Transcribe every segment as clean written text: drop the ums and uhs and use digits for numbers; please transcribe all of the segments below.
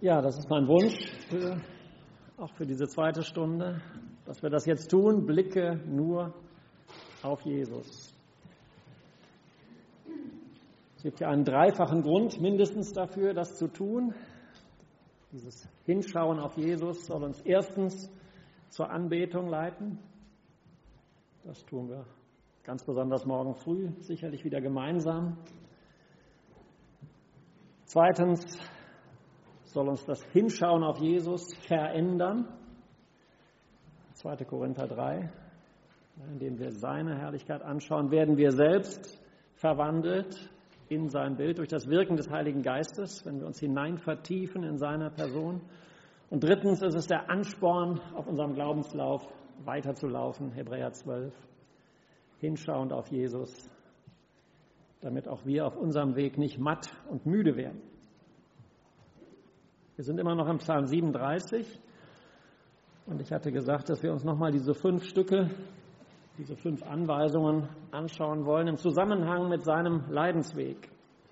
Ja, das ist mein Wunsch, auch für diese zweite Stunde, dass wir das jetzt tun. Blicke nur auf Jesus. Es gibt ja einen dreifachen Grund mindestens dafür, das zu tun. Dieses Hinschauen auf Jesus soll uns erstens zur Anbetung leiten. Das tun wir ganz besonders morgen früh, sicherlich wieder gemeinsam. Zweitens soll uns das Hinschauen auf Jesus verändern. 2. Korinther 3, indem wir seine Herrlichkeit anschauen, werden wir selbst verwandelt in sein Bild durch das Wirken des Heiligen Geistes, wenn wir uns hinein vertiefen in seiner Person. Und drittens ist es der Ansporn, auf unserem Glaubenslauf weiterzulaufen, Hebräer 12, hinschauend auf Jesus, damit auch wir auf unserem Weg nicht matt und müde werden. Wir sind immer noch im Psalm 37 und ich hatte gesagt, dass wir uns nochmal diese 5 Stücke, diese 5 Anweisungen anschauen wollen im Zusammenhang mit seinem Leidensweg.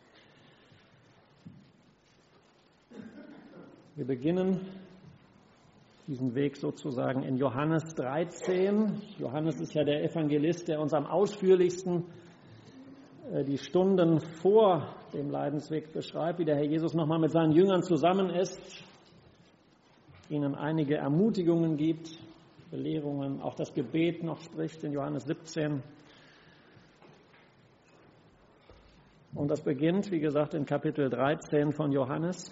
Wir beginnen diesen Weg sozusagen in Johannes 13. Johannes ist ja der Evangelist, der uns am ausführlichsten die Stunden vor dem Leidensweg beschreibt, wie der Herr Jesus nochmal mit seinen Jüngern zusammen ist, ihnen einige Ermutigungen gibt, Belehrungen, auch das Gebet noch spricht in Johannes 17. Und das beginnt, wie gesagt, in Kapitel 13 von Johannes.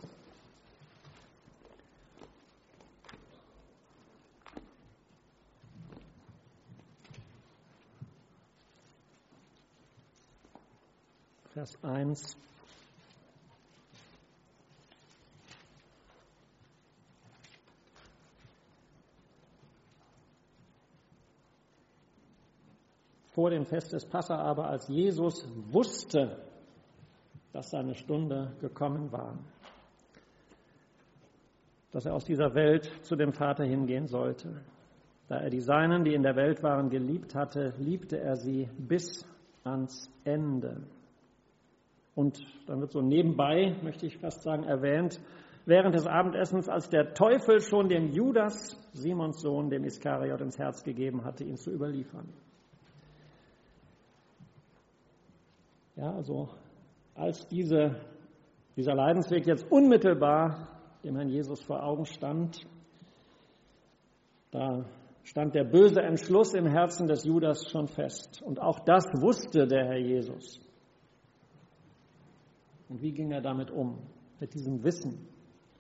Vers 1. Vor dem Fest des Passa aber, als Jesus wusste, dass seine Stunde gekommen war, dass er aus dieser Welt zu dem Vater hingehen sollte. Da er die Seinen, die in der Welt waren, geliebt hatte, liebte er sie bis ans Ende. Und dann wird so nebenbei, möchte ich fast sagen, erwähnt, während des Abendessens, als der Teufel schon dem Judas, Simons Sohn, dem Iskariot, ins Herz gegeben hatte, ihn zu überliefern. Ja, also als dieser Leidensweg jetzt unmittelbar dem Herrn Jesus vor Augen stand, da stand der böse Entschluss im Herzen des Judas schon fest. Und auch das wusste der Herr Jesus. Und wie ging er damit um, mit diesem Wissen?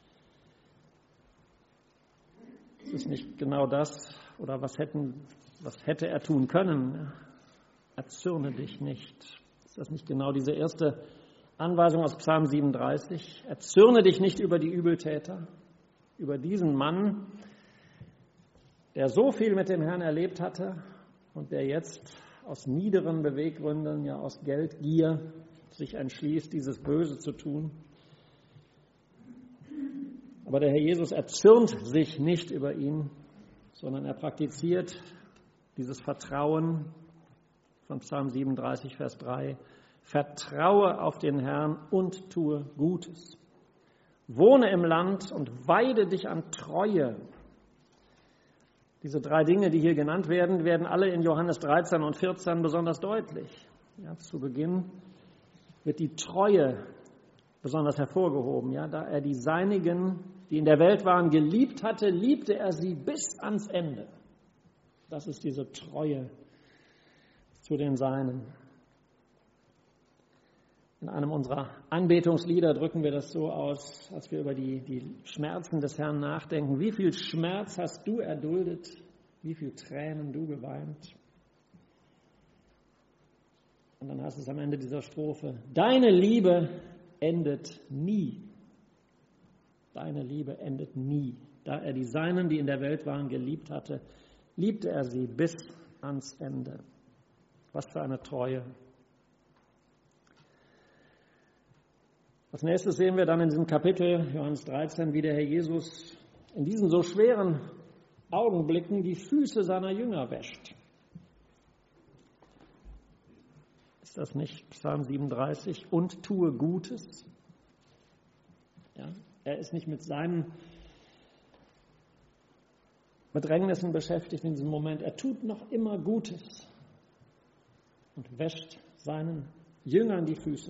Es ist nicht genau das, oder was hätte er tun können? Erzürne dich nicht. Ist das nicht genau diese erste Anweisung aus Psalm 37? Erzürne dich nicht über die Übeltäter, über diesen Mann, der so viel mit dem Herrn erlebt hatte und der jetzt aus niederen Beweggründen, ja aus Geldgier, sich entschließt, dieses Böse zu tun. Aber der Herr Jesus erzürnt sich nicht über ihn, sondern er praktiziert dieses Vertrauen von Psalm 37, Vers 3. Vertraue auf den Herrn und tue Gutes. Wohne im Land und weide dich an Treue. Diese 3 Dinge, die hier genannt werden, werden alle in Johannes 13 und 14 besonders deutlich. Ja, zu Beginn wird die Treue besonders hervorgehoben. Ja, da er die Seinigen, die in der Welt waren, geliebt hatte, liebte er sie bis ans Ende. Das ist diese Treue zu den Seinen. In einem unserer Anbetungslieder drücken wir das so aus, als wir über die Schmerzen des Herrn nachdenken. Wie viel Schmerz hast du erduldet, wie viel Tränen du geweint. Und dann heißt es am Ende dieser Strophe, deine Liebe endet nie. Deine Liebe endet nie. Da er die Seinen, die in der Welt waren, geliebt hatte, liebte er sie bis ans Ende. Was für eine Treue. Als nächstes sehen wir dann in diesem Kapitel, Johannes 13, wie der Herr Jesus in diesen so schweren Augenblicken die Füße seiner Jünger wäscht. Ist das nicht Psalm 37? Und tue Gutes. Ja, Er ist nicht mit seinen Bedrängnissen beschäftigt in diesem Moment. Er tut noch immer Gutes und wäscht seinen Jüngern die Füße.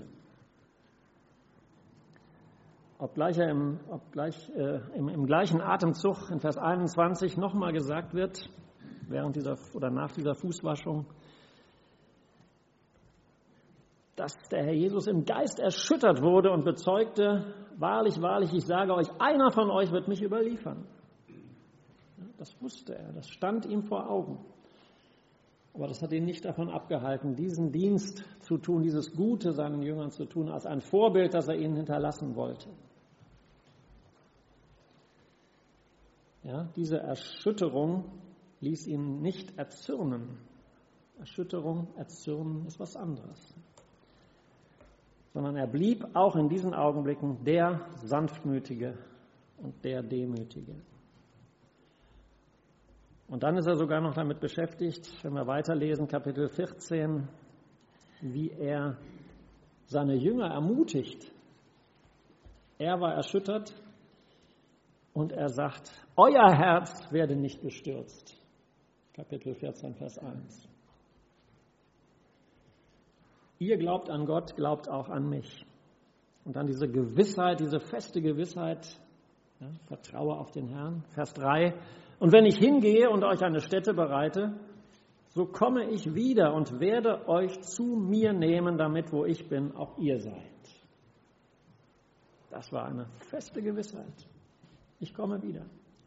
Obgleich er im gleichen Atemzug in Vers 21 nochmal gesagt wird, nach dieser Fußwaschung, dass der Herr Jesus im Geist erschüttert wurde und bezeugte, wahrlich, wahrlich, ich sage euch, einer von euch wird mich überliefern. Das wusste er, das stand ihm vor Augen. Aber das hat ihn nicht davon abgehalten, diesen Dienst zu tun, dieses Gute seinen Jüngern zu tun, als ein Vorbild, das er ihnen hinterlassen wollte. Ja, diese Erschütterung ließ ihn nicht erzürnen. Erschütterung, erzürnen ist was anderes. Sondern er blieb auch in diesen Augenblicken der Sanftmütige und der Demütige. Und dann ist er sogar noch damit beschäftigt, wenn wir weiterlesen, Kapitel 14, wie er seine Jünger ermutigt. Er war erschüttert und er sagt, euer Herz werde nicht bestürzt. Kapitel 14, Vers 1. Ihr glaubt an Gott, glaubt auch an mich. Und dann diese Gewissheit, diese feste Gewissheit, ja, vertraue auf den Herrn. Vers 3. Und wenn ich hingehe und euch eine Stätte bereite, so komme ich wieder und werde euch zu mir nehmen, damit, wo ich bin, auch ihr seid. Das war eine feste Gewissheit. Ich komme wieder.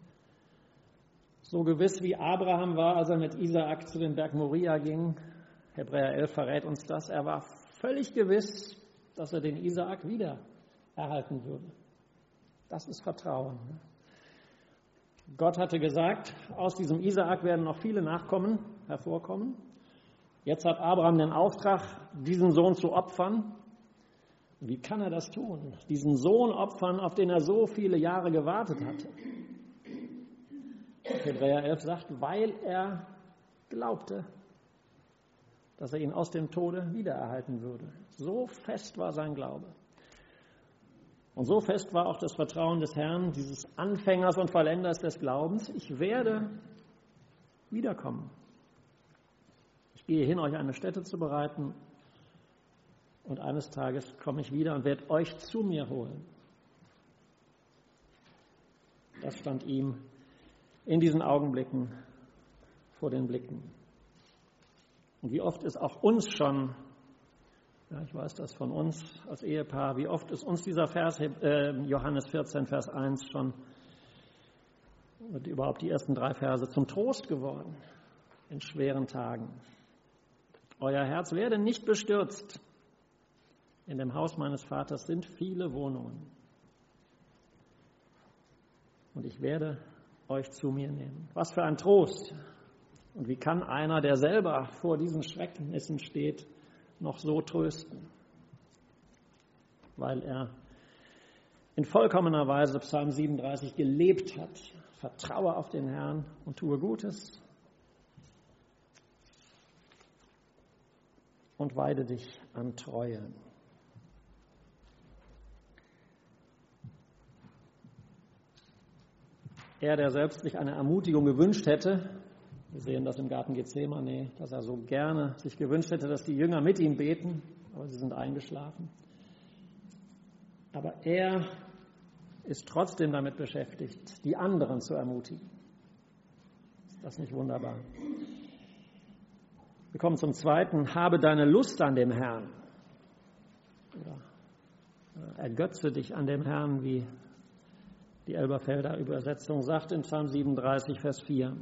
So gewiss wie Abraham war, als er mit Isaak zu dem Berg Moria ging. Hebräer 11 verrät uns das. Er war völlig gewiss, dass er den Isaak wieder erhalten würde. Das ist Vertrauen. Gott hatte gesagt, aus diesem Isaak werden noch viele Nachkommen hervorkommen. Jetzt hat Abraham den Auftrag, diesen Sohn zu opfern. Wie kann er das tun? Diesen Sohn opfern, auf den er so viele Jahre gewartet hatte. Hebräer 11 sagt, weil er glaubte, dass er ihn aus dem Tode wiedererhalten würde. So fest war sein Glaube. Und so fest war auch das Vertrauen des Herrn, dieses Anfängers und Vollenders des Glaubens. Ich werde wiederkommen. Ich gehe hin, euch eine Stätte zu bereiten. Und eines Tages komme ich wieder und werde euch zu mir holen. Das stand ihm in diesen Augenblicken vor den Blicken. Und wie oft ist auch uns schon, ja, ich weiß das von uns als Ehepaar, wie oft ist uns dieser Vers, Johannes 14, Vers 1 schon, und überhaupt die ersten 3 Verse, zum Trost geworden in schweren Tagen. Euer Herz werde nicht bestürzt. In dem Haus meines Vaters sind viele Wohnungen. Und ich werde euch zu mir nehmen. Was für ein Trost. Und wie kann einer, der selber vor diesen Schrecknissen steht, noch so trösten? Weil er in vollkommener Weise Psalm 37 gelebt hat. Vertraue auf den Herrn und tue Gutes. Und weide dich an Treue. Er, der selbst sich eine Ermutigung gewünscht hätte, wir sehen das im Garten Gethsemane, dass er so gerne sich gewünscht hätte, dass die Jünger mit ihm beten, aber sie sind eingeschlafen. Aber er ist trotzdem damit beschäftigt, die anderen zu ermutigen. Ist das nicht wunderbar? Wir kommen zum zweiten. Habe deine Lust an dem Herrn. Oder ergötze dich an dem Herrn, wie die Elberfelder Übersetzung sagt in Psalm 37, Vers 4.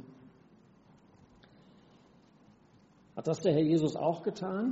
Hat das der Herr Jesus auch getan?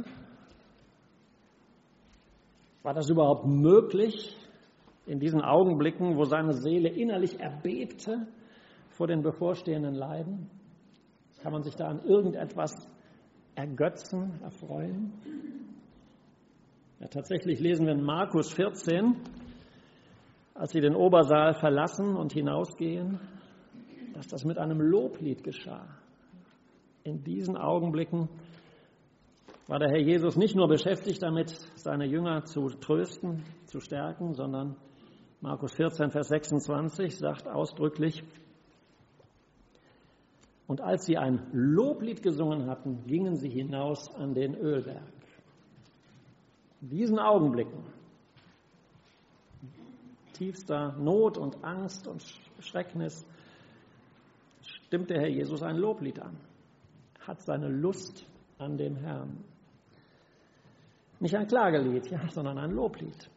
War das überhaupt möglich in diesen Augenblicken, wo seine Seele innerlich erbebte vor den bevorstehenden Leiden? Kann man sich da an irgendetwas ergötzen, erfreuen? Ja, tatsächlich lesen wir in Markus 14, als sie den Obersaal verlassen und hinausgehen, dass das mit einem Loblied geschah. In diesen Augenblicken war der Herr Jesus nicht nur beschäftigt damit, seine Jünger zu trösten, zu stärken, sondern Markus 14, Vers 26 sagt ausdrücklich: Und als sie ein Loblied gesungen hatten, gingen sie hinaus an den Ölberg. In diesen Augenblicken tiefster Not und Angst und Schrecknis stimmt der Herr Jesus ein Loblied an, hat seine Lust an dem Herrn. Nicht ein Klagelied, ja, sondern ein Loblied.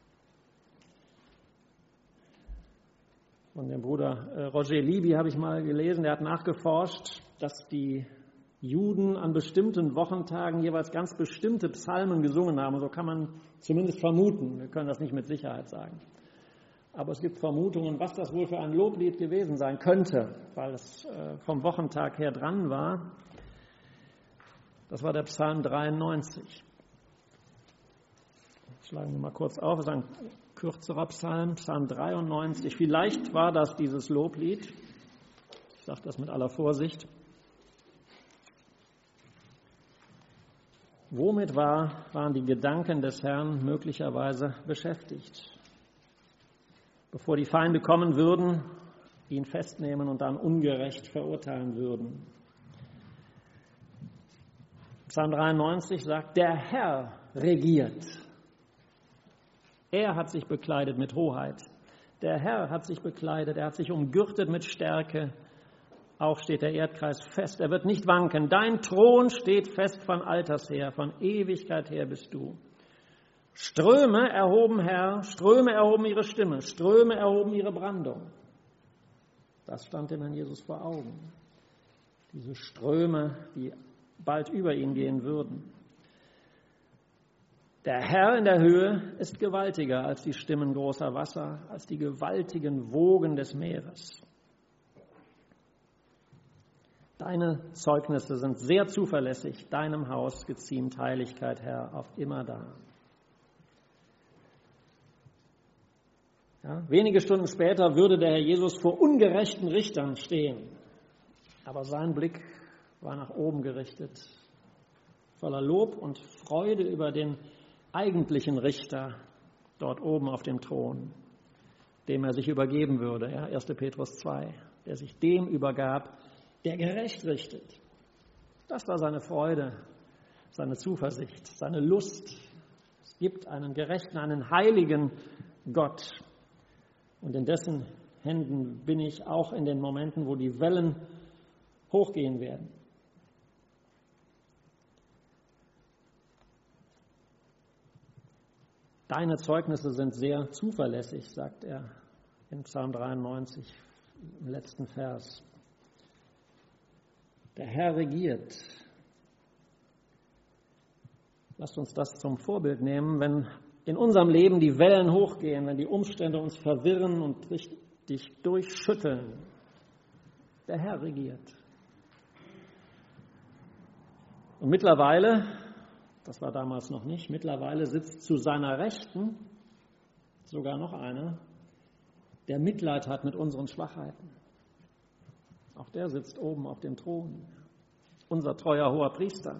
Von dem Bruder Roger Libby habe ich mal gelesen, der hat nachgeforscht, dass die Juden an bestimmten Wochentagen jeweils ganz bestimmte Psalmen gesungen haben. So kann man zumindest vermuten. Wir können das nicht mit Sicherheit sagen. Aber es gibt Vermutungen, was das wohl für ein Loblied gewesen sein könnte, weil es vom Wochentag her dran war. Das war der Psalm 93. Schlagen wir mal kurz auf, das ist ein kürzerer Psalm, Psalm 93. Vielleicht war das dieses Loblied. Ich sage das mit aller Vorsicht. Womit waren die Gedanken des Herrn möglicherweise beschäftigt? Bevor die Feinde kommen würden, ihn festnehmen und dann ungerecht verurteilen würden. Psalm 93 sagt, der Herr regiert. Er hat sich bekleidet mit Hoheit. Der Herr hat sich bekleidet, er hat sich umgürtet mit Stärke. Auch steht der Erdkreis fest, er wird nicht wanken. Dein Thron steht fest von Alters her, von Ewigkeit her bist du. Ströme erhoben, Herr, Ströme erhoben ihre Stimme, Ströme erhoben ihre Brandung. Das stand dem Herrn Jesus vor Augen. Diese Ströme, die bald über ihn gehen würden. Der Herr in der Höhe ist gewaltiger als die Stimmen großer Wasser, als die gewaltigen Wogen des Meeres. Deine Zeugnisse sind sehr zuverlässig, deinem Haus geziemt Heiligkeit, Herr, auf immerdar. Ja, wenige Stunden später würde der Herr Jesus vor ungerechten Richtern stehen, aber sein Blick war nach oben gerichtet, voller Lob und Freude über den eigentlichen Richter dort oben auf dem Thron, dem er sich übergeben würde, ja, 1. Petrus 2, der sich dem übergab, der gerecht richtet. Das war seine Freude, seine Zuversicht, seine Lust. Es gibt einen gerechten, einen heiligen Gott. Und in dessen Händen bin ich auch in den Momenten, wo die Wellen hochgehen werden. Deine Zeugnisse sind sehr zuverlässig, sagt er in Psalm 93 im letzten Vers. Der Herr regiert. Lasst uns das zum Vorbild nehmen, wenn in unserem Leben die Wellen hochgehen, wenn die Umstände uns verwirren und richtig durchschütteln. Der Herr regiert. Und mittlerweile, das war damals noch nicht, mittlerweile sitzt zu seiner Rechten sogar noch einer, der Mitleid hat mit unseren Schwachheiten. Auch der sitzt oben auf dem Thron, unser treuer hoher Priester.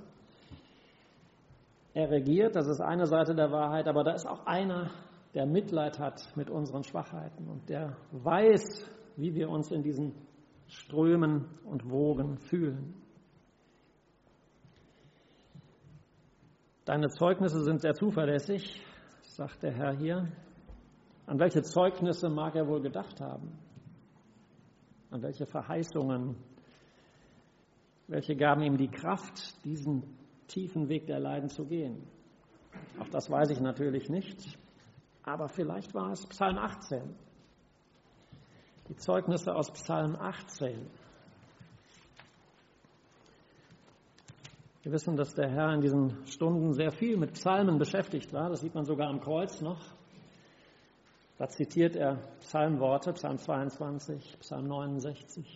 Er regiert, das ist eine Seite der Wahrheit, aber da ist auch einer, der Mitleid hat mit unseren Schwachheiten und der weiß, wie wir uns in diesen Strömen und Wogen fühlen. Deine Zeugnisse sind sehr zuverlässig, sagt der Herr hier. An welche Zeugnisse mag er wohl gedacht haben? An welche Verheißungen? Welche gaben ihm die Kraft, diesen tiefen Weg der Leiden zu gehen? Auch das weiß ich natürlich nicht, aber vielleicht war es Psalm 18. Die Zeugnisse aus Psalm 18. Wir wissen, dass der Herr in diesen Stunden sehr viel mit Psalmen beschäftigt war. Das sieht man sogar am Kreuz noch. Da zitiert er Psalmworte, Psalm 22, Psalm 69.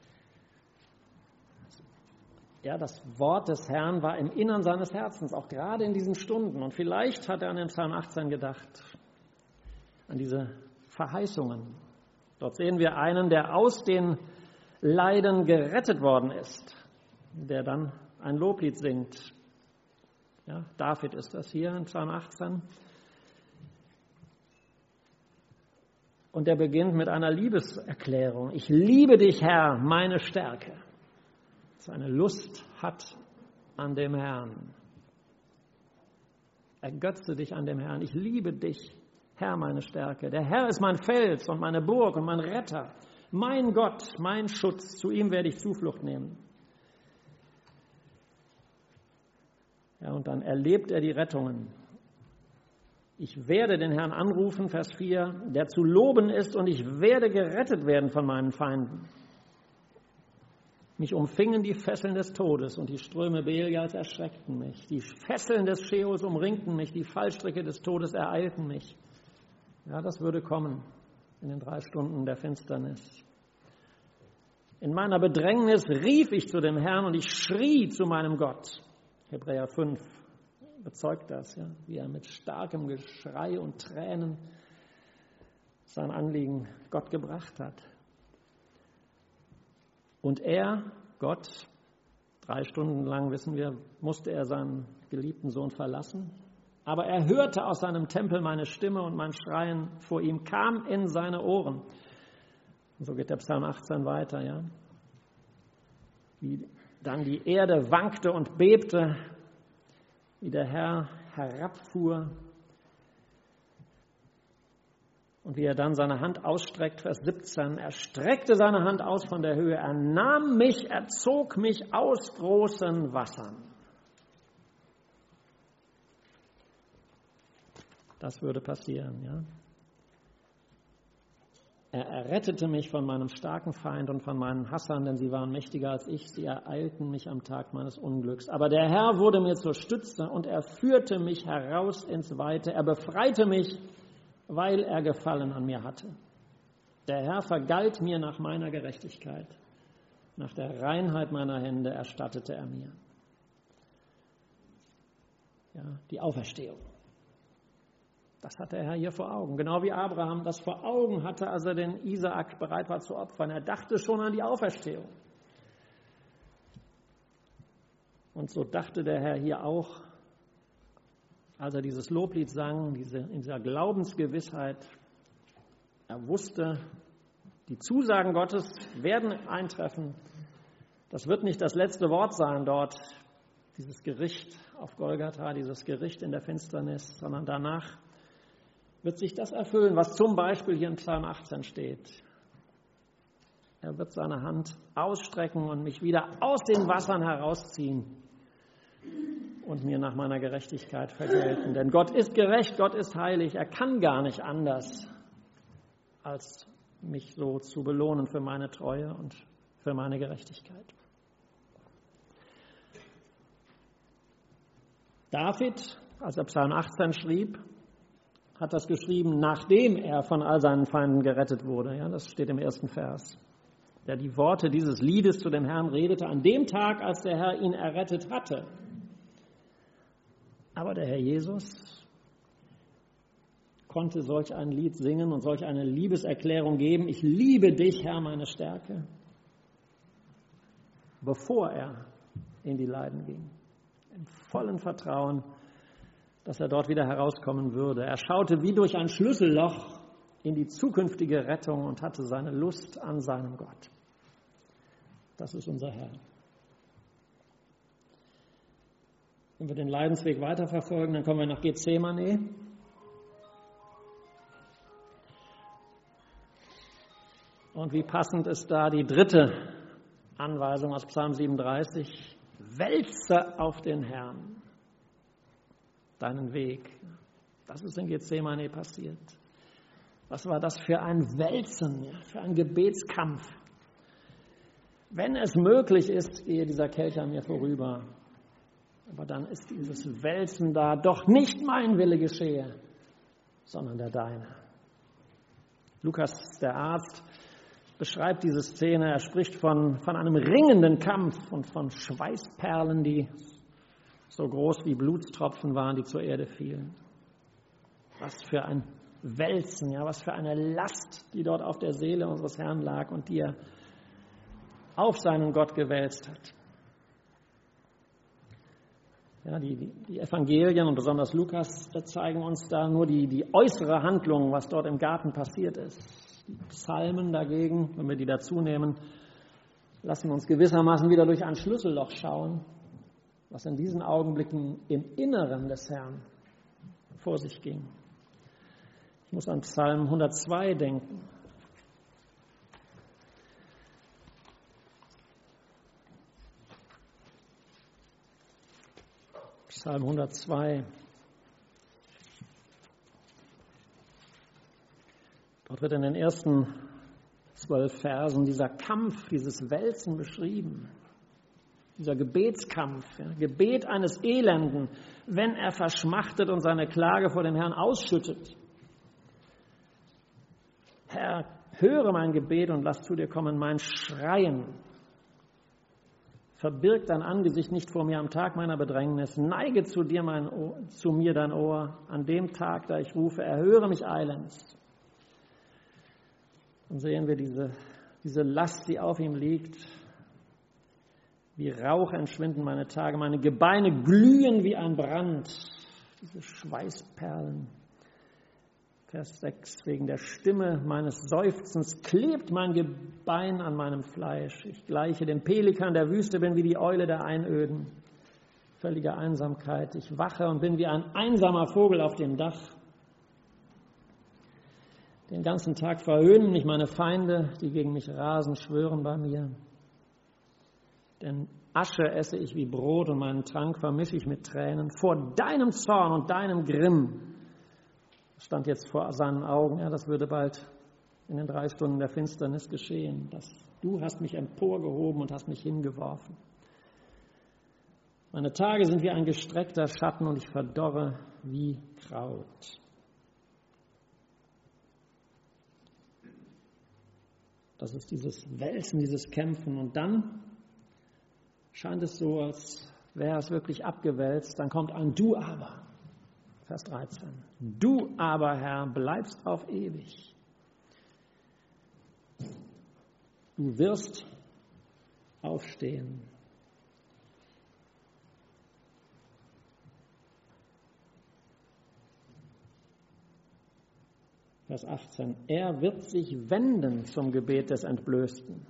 Ja, das Wort des Herrn war im Innern seines Herzens, auch gerade in diesen Stunden. Und vielleicht hat er an den Psalm 18 gedacht, an diese Verheißungen. Dort sehen wir einen, der aus den Leiden gerettet worden ist, der dann ein Loblied singt. Ja, David ist das hier in Psalm 18. Und er beginnt mit einer Liebeserklärung. Ich liebe dich, Herr, meine Stärke. Seine Lust hat an dem Herrn. Ergötze dich an dem Herrn. Ich liebe dich, Herr, meine Stärke. Der Herr ist mein Fels und meine Burg und mein Retter. Mein Gott, mein Schutz. Zu ihm werde ich Zuflucht nehmen. Ja, und dann erlebt er die Rettungen. Ich werde den Herrn anrufen, Vers 4, der zu loben ist, und ich werde gerettet werden von meinen Feinden. Mich umfingen die Fesseln des Todes und die Ströme Belials erschreckten mich. Die Fesseln des Scheols umringten mich, die Fallstricke des Todes ereilten mich. Ja, das würde kommen in den 3 Stunden der Finsternis. In meiner Bedrängnis rief ich zu dem Herrn und ich schrie zu meinem Gott. Hebräer 5 bezeugt das, ja, wie er mit starkem Geschrei und Tränen sein Anliegen Gott gebracht hat. Und er, Gott, 3 Stunden lang, wissen wir, musste er seinen geliebten Sohn verlassen. Aber er hörte aus seinem Tempel meine Stimme und mein Schreien vor ihm kam in seine Ohren. Und so geht der Psalm 18 weiter, ja. Wie dann die Erde wankte und bebte, wie der Herr herabfuhr und wie er dann seine Hand ausstreckt, Vers 17, er streckte seine Hand aus von der Höhe, er nahm mich, er zog mich aus großen Wassern. Das würde passieren, ja. Er errettete mich von meinem starken Feind und von meinen Hassern, denn sie waren mächtiger als ich. Sie ereilten mich am Tag meines Unglücks. Aber der Herr wurde mir zur Stütze und er führte mich heraus ins Weite. Er befreite mich, weil er Gefallen an mir hatte. Der Herr vergalt mir nach meiner Gerechtigkeit. Nach der Reinheit meiner Hände erstattete er mir. Ja, die Auferstehung. Das hatte der Herr hier vor Augen, genau wie Abraham das vor Augen hatte, als er den Isaak bereit war zu opfern. Er dachte schon an die Auferstehung. Und so dachte der Herr hier auch, als er dieses Loblied sang, in dieser Glaubensgewissheit. Er wusste, die Zusagen Gottes werden eintreffen. Das wird nicht das letzte Wort sein dort, dieses Gericht auf Golgatha, dieses Gericht in der Finsternis, sondern danach wird sich das erfüllen, was zum Beispiel hier in Psalm 18 steht. Er wird seine Hand ausstrecken und mich wieder aus den Wassern herausziehen und mir nach meiner Gerechtigkeit vergelten. Denn Gott ist gerecht, Gott ist heilig. Er kann gar nicht anders, als mich so zu belohnen für meine Treue und für meine Gerechtigkeit. David, als er Psalm 18 schrieb, hat das geschrieben, nachdem er von all seinen Feinden gerettet wurde. Ja, das steht im 1. Vers. Der die Worte dieses Liedes zu dem Herrn redete, an dem Tag, als der Herr ihn errettet hatte. Aber der Herr Jesus konnte solch ein Lied singen und solch eine Liebeserklärung geben. Ich liebe dich, Herr, meine Stärke, bevor er in die Leiden ging. Im vollen Vertrauen, dass er dort wieder herauskommen würde. Er schaute wie durch ein Schlüsselloch in die zukünftige Rettung und hatte seine Lust an seinem Gott. Das ist unser Herr. Wenn wir den Leidensweg weiterverfolgen, dann kommen wir nach Gethsemane. Und wie passend ist da die 3. Anweisung aus Psalm 37. Wälze auf den Herrn deinen Weg. Das ist in Gethsemane passiert. Was war das für ein Wälzen, für ein Gebetskampf? Wenn es möglich ist, gehe dieser Kelch an mir vorüber. Aber dann ist dieses Wälzen da, doch nicht mein Wille geschehe, sondern der deine. Lukas, der Arzt, beschreibt diese Szene. Er spricht von einem ringenden Kampf und von Schweißperlen, die so groß wie Blutstropfen waren, die zur Erde fielen. Was für ein Wälzen, ja, was für eine Last, die dort auf der Seele unseres Herrn lag und die er auf seinen Gott gewälzt hat. Ja, die Evangelien und besonders Lukas zeigen uns da nur die äußere Handlung, was dort im Garten passiert ist. Die Psalmen dagegen, wenn wir die dazu nehmen, lassen uns gewissermaßen wieder durch ein Schlüsselloch schauen, was in diesen Augenblicken im Inneren des Herrn vor sich ging. Ich muss an Psalm 102 denken. Psalm 102. Dort wird in den ersten 12 Versen dieser Kampf, dieses Wälzen beschrieben. Dieser Gebetskampf, ja, Gebet eines Elenden, wenn er verschmachtet und seine Klage vor dem Herrn ausschüttet. Herr, höre mein Gebet und lass zu dir kommen mein Schreien. Verbirg dein Angesicht nicht vor mir am Tag meiner Bedrängnis. Neige zu mir dein Ohr an dem Tag, da ich rufe. Erhöre mich eilends. Und sehen wir diese Last, die auf ihm liegt. Wie Rauch entschwinden meine Tage. Meine Gebeine glühen wie ein Brand. Diese Schweißperlen. Vers 6, wegen der Stimme meines Seufzens klebt mein Gebein an meinem Fleisch. Ich gleiche dem Pelikan der Wüste, bin wie die Eule der Einöden. Völlige Einsamkeit. Ich wache und bin wie ein einsamer Vogel auf dem Dach. Den ganzen Tag verhöhnen mich meine Feinde, die gegen mich rasen, schwören bei mir. Denn Asche esse ich wie Brot und meinen Trank vermische ich mit Tränen. Vor deinem Zorn und deinem Grimm stand jetzt vor seinen Augen, ja, das würde bald in den 3 Stunden der Finsternis geschehen. Du hast mich emporgehoben und hast mich hingeworfen. Meine Tage sind wie ein gestreckter Schatten und ich verdorre wie Kraut. Das ist dieses Wälzen, dieses Kämpfen. Und dann scheint es so, als wäre es wirklich abgewälzt. Dann kommt ein Du aber. Vers 13. Du aber, Herr, bleibst auf ewig. Du wirst aufstehen. Vers 18. Er wird sich wenden zum Gebet des Entblößten.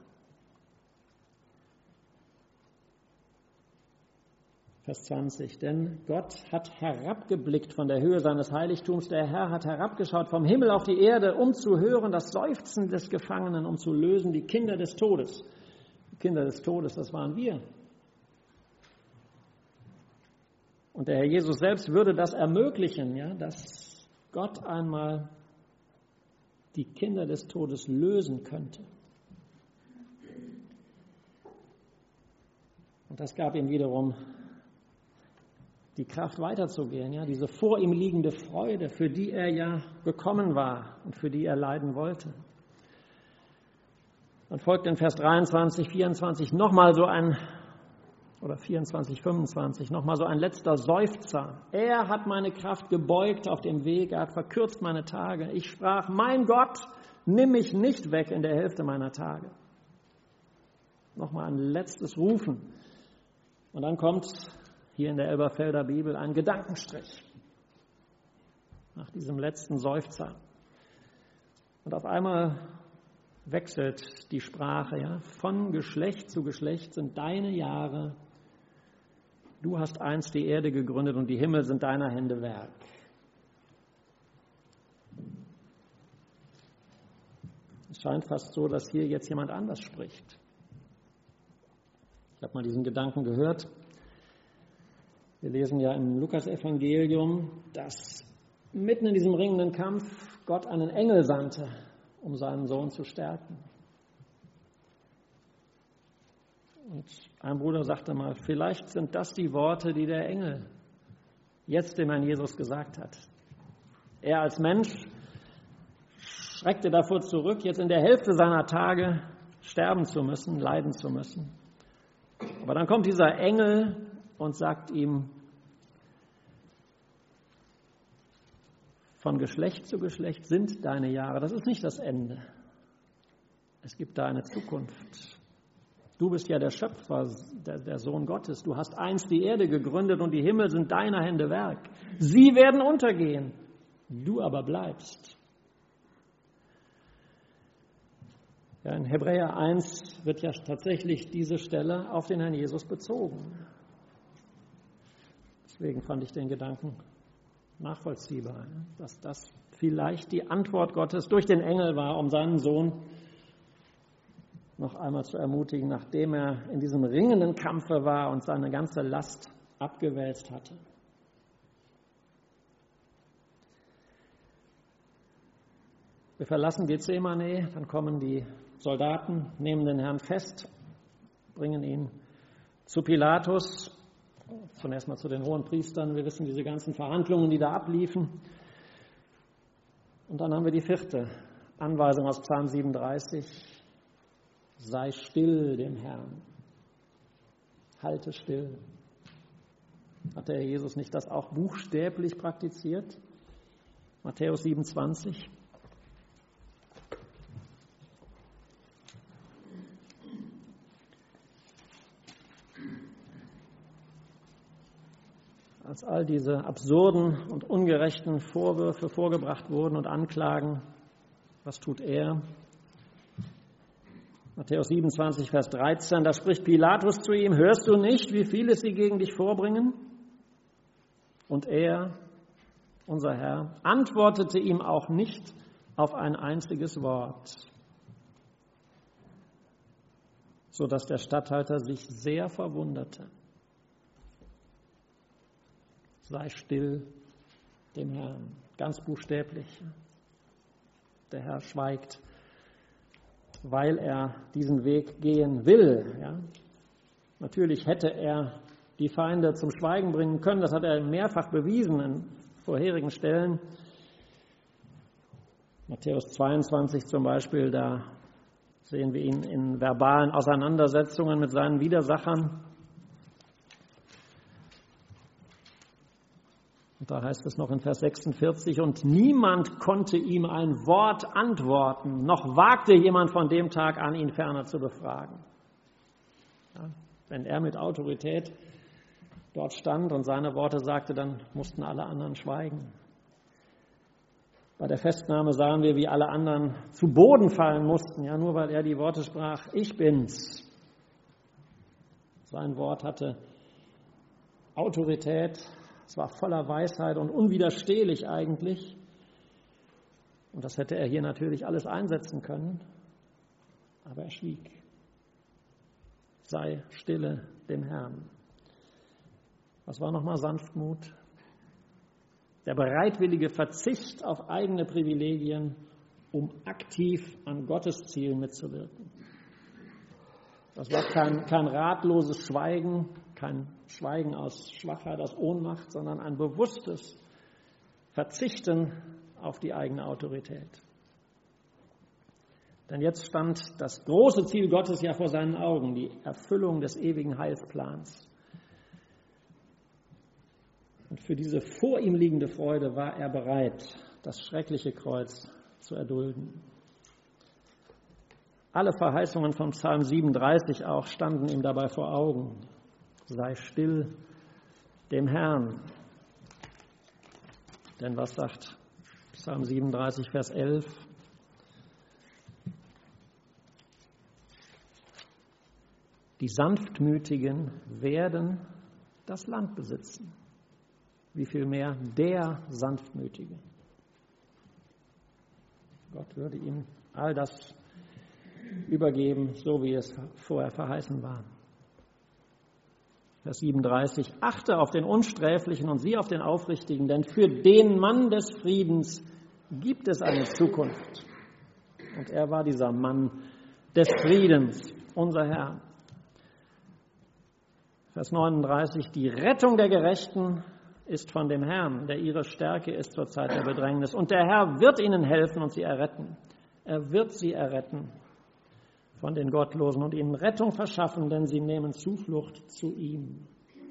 Vers 20, denn Gott hat herabgeblickt von der Höhe seines Heiligtums, der Herr hat herabgeschaut vom Himmel auf die Erde, um zu hören das Seufzen des Gefangenen, um zu lösen die Kinder des Todes. Die Kinder des Todes, das waren wir. Und der Herr Jesus selbst würde das ermöglichen, ja, dass Gott einmal die Kinder des Todes lösen könnte. Und das gab ihm wiederum die Kraft weiterzugehen, ja, diese vor ihm liegende Freude, für die er ja gekommen war und für die er leiden wollte. Dann folgt in Vers 23, 24 nochmal so ein, oder 24, 25, nochmal so ein letzter Seufzer. Er hat meine Kraft gebeugt auf dem Weg, er hat verkürzt meine Tage. Ich sprach, mein Gott, nimm mich nicht weg in der Hälfte meiner Tage. Nochmal ein letztes Rufen. Und dann kommt hier in der Elberfelder Bibel ein Gedankenstrich nach diesem letzten Seufzer. Und auf einmal wechselt die Sprache, ja, von Geschlecht zu Geschlecht sind deine Jahre. Du hast einst die Erde gegründet und die Himmel sind deiner Hände Werk. Es scheint fast so, dass hier jetzt jemand anders spricht. Ich habe mal diesen Gedanken gehört. Wir lesen ja im Lukas-Evangelium, dass mitten in diesem ringenden Kampf Gott einen Engel sandte, um seinen Sohn zu stärken. Und ein Bruder sagte mal, vielleicht sind das die Worte, die der Engel jetzt dem Herrn Jesus gesagt hat. Er als Mensch schreckte davor zurück, jetzt in der Hälfte seiner Tage sterben zu müssen, leiden zu müssen. Aber dann kommt dieser Engel und sagt ihm, von Geschlecht zu Geschlecht sind deine Jahre. Das ist nicht das Ende. Es gibt da eine Zukunft. Du bist ja der Schöpfer, der Sohn Gottes. Du hast einst die Erde gegründet und die Himmel sind deiner Hände Werk. Sie werden untergehen, du aber bleibst. Ja, in Hebräer 1 wird ja tatsächlich diese Stelle auf den Herrn Jesus bezogen. Deswegen fand ich den Gedanken nachvollziehbar, dass das vielleicht die Antwort Gottes durch den Engel war, um seinen Sohn noch einmal zu ermutigen, nachdem er in diesem ringenden Kampfe war und seine ganze Last abgewälzt hatte. Wir verlassen Gethsemane, dann kommen die Soldaten, nehmen den Herrn fest, bringen ihn zu Pilatus, zunächst mal zu den Hohenpriestern. Wir wissen diese ganzen Verhandlungen, die da abliefen. Und dann haben wir die 4. Anweisung aus Psalm 37. Sei still dem Herrn. Halte still. Hat der Herr Jesus nicht das auch buchstäblich praktiziert? Matthäus 27. Als all diese absurden und ungerechten Vorwürfe vorgebracht wurden und Anklagen, was tut er? Matthäus 27, Vers 13, da spricht Pilatus zu ihm, hörst du nicht, wie viele sie gegen dich vorbringen? Und er, unser Herr, antwortete ihm auch nicht auf ein einziges Wort, sodass der Statthalter sich sehr verwunderte. Sei still dem Herrn, ganz buchstäblich. Der Herr schweigt, weil er diesen Weg gehen will. Ja. Natürlich hätte er die Feinde zum Schweigen bringen können, das hat er mehrfach bewiesen in vorherigen Stellen. Matthäus 22 zum Beispiel, da sehen wir ihn in verbalen Auseinandersetzungen mit seinen Widersachern. Und da heißt es noch in Vers 46, und niemand konnte ihm ein Wort antworten, noch wagte jemand von dem Tag an, ihn ferner zu befragen. Ja, wenn er mit Autorität dort stand und seine Worte sagte, dann mussten alle anderen schweigen. Bei der Festnahme sahen wir, wie alle anderen zu Boden fallen mussten, ja, nur weil er die Worte sprach, ich bin's. Sein Wort hatte Autorität. Es war voller Weisheit und unwiderstehlich eigentlich. Und das hätte er hier natürlich alles einsetzen können. Aber er schwieg. Sei stille dem Herrn. Was war nochmal Sanftmut? Der bereitwillige Verzicht auf eigene Privilegien, um aktiv an Gottes Ziel mitzuwirken. Das war kein ratloses Schweigen, kein Schweigen aus Schwachheit, aus Ohnmacht, sondern ein bewusstes Verzichten auf die eigene Autorität. Denn jetzt stand das große Ziel Gottes ja vor seinen Augen, die Erfüllung des ewigen Heilsplans. Und für diese vor ihm liegende Freude war er bereit, das schreckliche Kreuz zu erdulden. Alle Verheißungen von Psalm 37 auch standen ihm dabei vor Augen. Sei still dem Herrn. Denn was sagt Psalm 37, Vers 11? Die Sanftmütigen werden das Land besitzen. Wie viel mehr der Sanftmütige. Gott würde ihm all das übergeben, so wie es vorher verheißen war. Vers 37, achte auf den Unsträflichen und sieh auf den Aufrichtigen, denn für den Mann des Friedens gibt es eine Zukunft. Und er war dieser Mann des Friedens, unser Herr. Vers 39, die Rettung der Gerechten ist von dem Herrn, der ihre Stärke ist zur Zeit der Bedrängnis. Und der Herr wird ihnen helfen und sie erretten. Er wird sie erretten von den Gottlosen und ihnen Rettung verschaffen, denn sie nehmen Zuflucht zu ihm.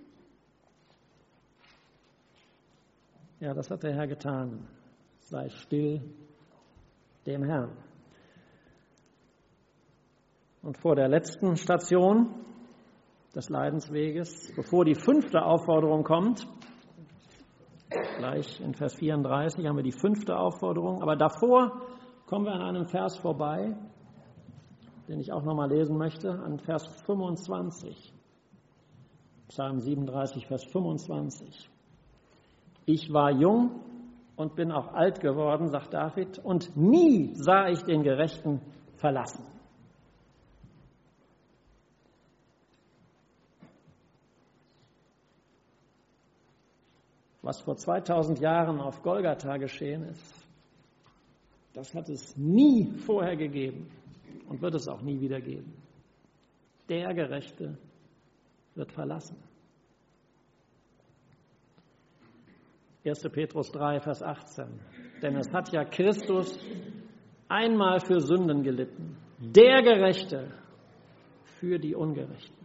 Ja, das hat der Herr getan. Sei still dem Herrn. Und vor der letzten Station des Leidensweges, bevor die 5. Aufforderung kommt, gleich in Vers 34 haben wir die 5. Aufforderung, aber davor kommen wir an einem Vers vorbei, den ich auch nochmal lesen möchte, an Vers 25. Psalm 37, Vers 25. Ich war jung und bin auch alt geworden, sagt David, und nie sah ich den Gerechten verlassen. Was vor 2000 Jahren auf Golgatha geschehen ist, das hat es nie vorher gegeben und wird es auch nie wieder geben. Der Gerechte wird verlassen. 1. Petrus 3, Vers 18. Denn es hat ja Christus einmal für Sünden gelitten, der Gerechte für die Ungerechten.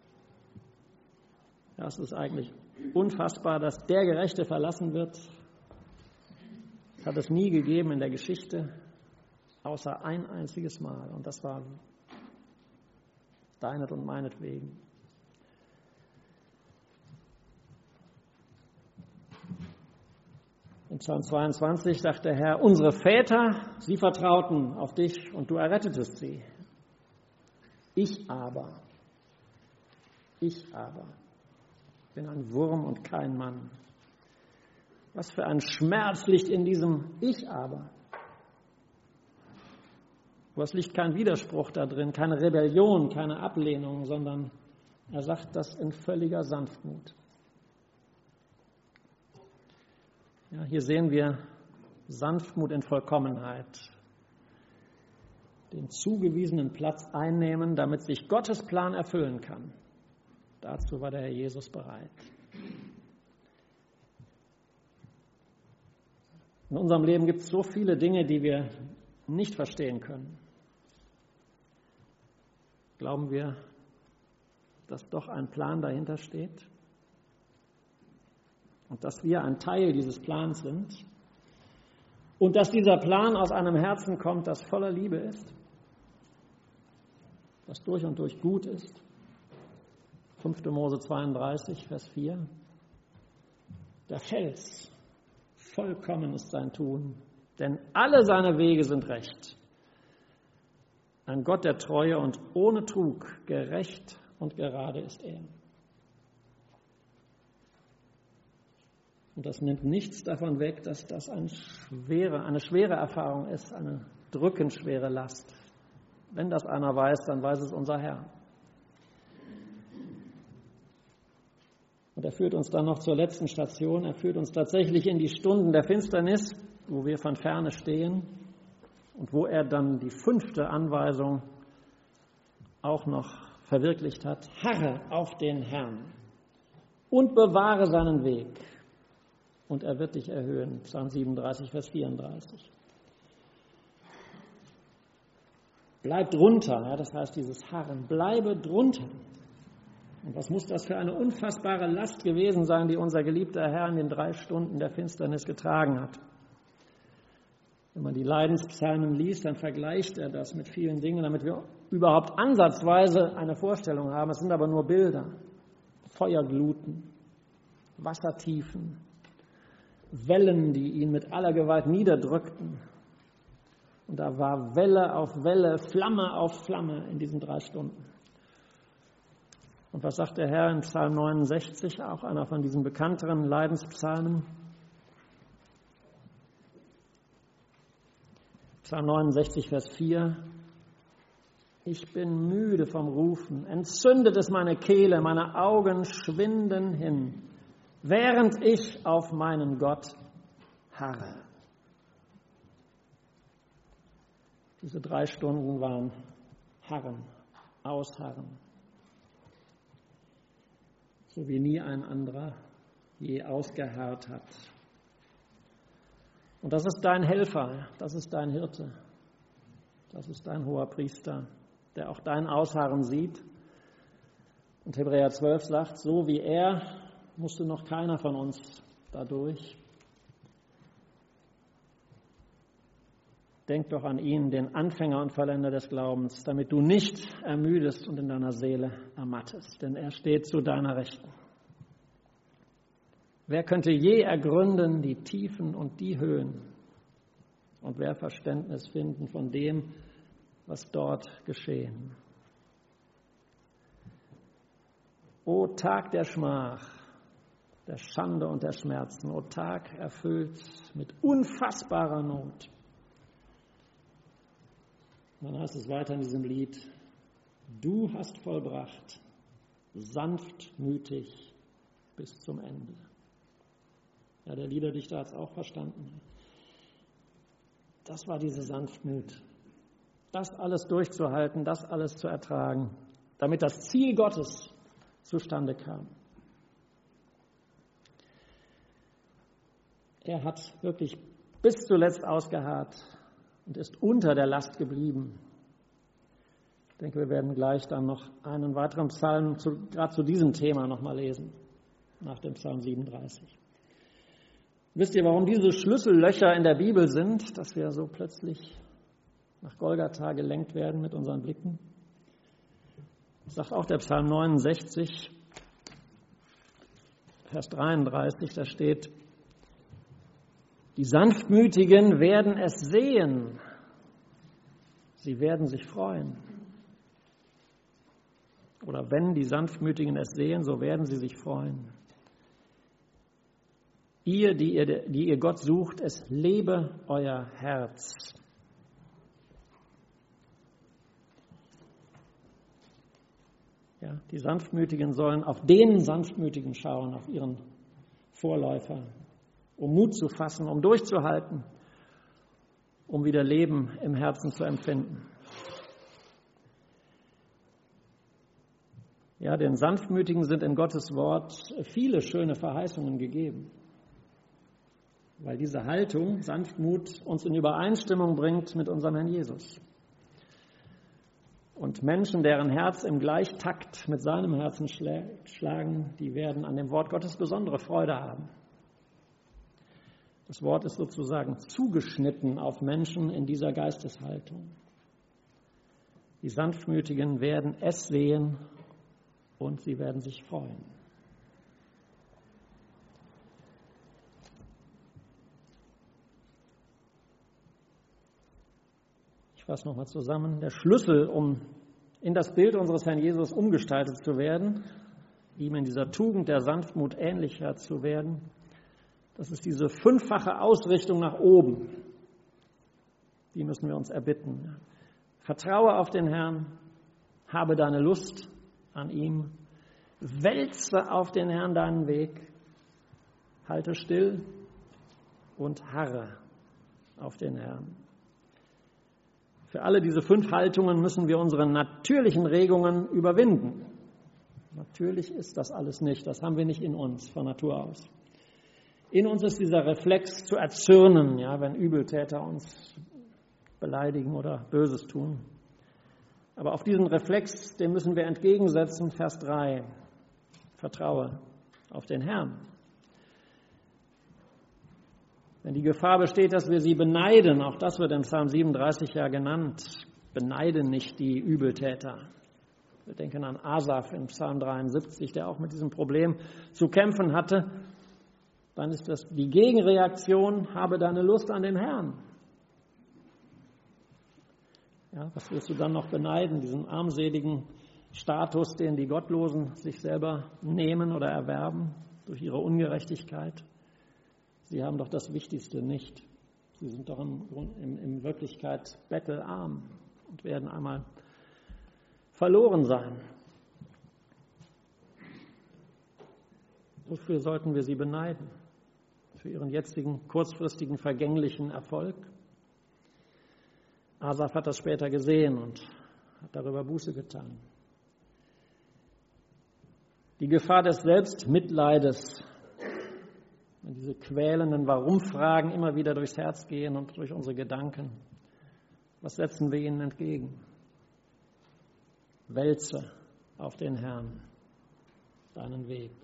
Das ist eigentlich unfassbar, dass der Gerechte verlassen wird. Das hat es nie gegeben in der Geschichte, außer ein einziges Mal. Und das war deinet und meinetwegen. In Psalm 22 sagt der Herr, unsere Väter, sie vertrauten auf dich und du errettetest sie. Ich aber bin ein Wurm und kein Mann. Was für ein Schmerz liegt in diesem Ich aber. Was liegt kein Widerspruch da drin, keine Rebellion, keine Ablehnung, sondern er sagt das in völliger Sanftmut. Ja, hier sehen wir Sanftmut in Vollkommenheit. Den zugewiesenen Platz einnehmen, damit sich Gottes Plan erfüllen kann. Dazu war der Herr Jesus bereit. In unserem Leben gibt es so viele Dinge, die wir nicht verstehen können. Glauben wir, dass doch ein Plan dahinter steht? Und dass wir ein Teil dieses Plans sind? Und dass dieser Plan aus einem Herzen kommt, das voller Liebe ist? Das durch und durch gut ist? 5. Mose 32, Vers 4. Der Fels, vollkommen ist sein Tun, denn alle seine Wege sind recht. Ein Gott der Treue und ohne Trug, gerecht und gerade ist er. Und das nimmt nichts davon weg, dass das eine schwere Erfahrung ist, eine drückend schwere Last. Wenn das einer weiß, dann weiß es unser Herr. Und er führt uns dann noch zur letzten Station. Er führt uns tatsächlich in die Stunden der Finsternis, wo wir von ferne stehen und wo er dann die 5. Anweisung auch noch verwirklicht hat. Harre auf den Herrn und bewahre seinen Weg und er wird dich erhöhen. Psalm 37, Vers 34. Bleib drunter, ja, das heißt dieses Harren, bleibe drunter. Und was muss das für eine unfassbare Last gewesen sein, die unser geliebter Herr in den 3 Stunden der Finsternis getragen hat. Wenn man die Leidenspsalmen liest, dann vergleicht er das mit vielen Dingen, damit wir überhaupt ansatzweise eine Vorstellung haben. Es sind aber nur Bilder, Feuergluten, Wassertiefen, Wellen, die ihn mit aller Gewalt niederdrückten. Und da war Welle auf Welle, Flamme auf Flamme in diesen 3 Stunden. Und was sagt der Herr in Psalm 69, auch einer von diesen bekannteren Leidenspsalmen? Psalm 69, Vers 4. Ich bin müde vom Rufen, entzündet ist meine Kehle, meine Augen schwinden hin, während ich auf meinen Gott harre. Diese 3 Stunden waren Harren, Ausharren. So wie nie ein anderer je ausgeharrt hat. Und das ist dein Helfer, das ist dein Hirte, das ist dein hoher Priester, der auch dein Ausharren sieht. Und Hebräer 12 sagt, so wie er musste noch keiner von uns dadurch. denk doch an ihn, den Anfänger und Vollender des Glaubens, damit du nicht ermüdest und in deiner Seele ermattest, denn er steht zu deiner Rechten. Wer könnte je ergründen die Tiefen und die Höhen? Und wer Verständnis finden von dem, was dort geschehen? O Tag der Schmach, der Schande und der Schmerzen, o Tag erfüllt mit unfassbarer Not. Dann heißt es weiter in diesem Lied, du hast vollbracht, sanftmütig bis zum Ende. Ja, der Liederdichter hat es auch verstanden. Das war diese Sanftmut, das alles durchzuhalten, das alles zu ertragen, damit das Ziel Gottes zustande kam. Er hat wirklich bis zuletzt ausgeharrt und ist unter der Last geblieben. Ich denke, wir werden gleich dann noch einen weiteren Psalm gerade zu diesem Thema nochmal lesen, nach dem Psalm 37. Wisst ihr, warum diese Schlüssellöcher in der Bibel sind, dass wir so plötzlich nach Golgatha gelenkt werden mit unseren Blicken? Das sagt auch der Psalm 69, Vers 33, da steht, die Sanftmütigen werden es sehen, sie werden sich freuen. Oder wenn die Sanftmütigen es sehen, so werden sie sich freuen. Ihr, die ihr Gott sucht, es lebe euer Herz. Ja, die Sanftmütigen sollen auf den Sanftmütigen schauen, auf ihren Vorläufer, um Mut zu fassen, um durchzuhalten, um wieder Leben im Herzen zu empfinden. Ja, den Sanftmütigen sind in Gottes Wort viele schöne Verheißungen gegeben, weil diese Haltung, Sanftmut, uns in Übereinstimmung bringt mit unserem Herrn Jesus. Und Menschen, deren Herz im Gleichtakt mit seinem Herzen schlagen, die werden an dem Wort Gottes besondere Freude haben. Das Wort ist sozusagen zugeschnitten auf Menschen in dieser Geisteshaltung. Die Sanftmütigen werden es sehen und sie werden sich freuen. Ich fasse nochmal zusammen. Der Schlüssel, um in das Bild unseres Herrn Jesus umgestaltet zu werden, ihm in dieser Tugend der Sanftmut ähnlicher zu werden, das ist diese 5-fache Ausrichtung nach oben. Die müssen wir uns erbitten. Vertraue auf den Herrn, habe deine Lust an ihm, wälze auf den Herrn deinen Weg, halte still und harre auf den Herrn. Für alle diese 5 Haltungen müssen wir unsere natürlichen Regungen überwinden. Natürlich ist das alles nicht, das haben wir nicht in uns von Natur aus. In uns ist dieser Reflex zu erzürnen, ja, wenn Übeltäter uns beleidigen oder Böses tun. Aber auf diesen Reflex, den müssen wir entgegensetzen, Vers 3, vertraue auf den Herrn. Wenn die Gefahr besteht, dass wir sie beneiden, auch das wird im Psalm 37 ja genannt, beneiden nicht die Übeltäter. Wir denken an Asaf im Psalm 73, der auch mit diesem Problem zu kämpfen hatte. Dann ist das die Gegenreaktion, habe deine Lust an dem Herrn. Ja, was willst du dann noch beneiden, diesen armseligen Status, den die Gottlosen sich selber nehmen oder erwerben durch ihre Ungerechtigkeit? Sie haben doch das Wichtigste nicht. Sie sind doch in Wirklichkeit bettelarm und werden einmal verloren sein. Wofür sollten wir sie beneiden? Für ihren jetzigen kurzfristigen vergänglichen Erfolg? Asaf hat das später gesehen und hat darüber Buße getan. Die Gefahr des Selbstmitleides, wenn diese quälenden Warum-Fragen immer wieder durchs Herz gehen und durch unsere Gedanken, was setzen wir ihnen entgegen? Wälze auf den Herrn deinen Weg.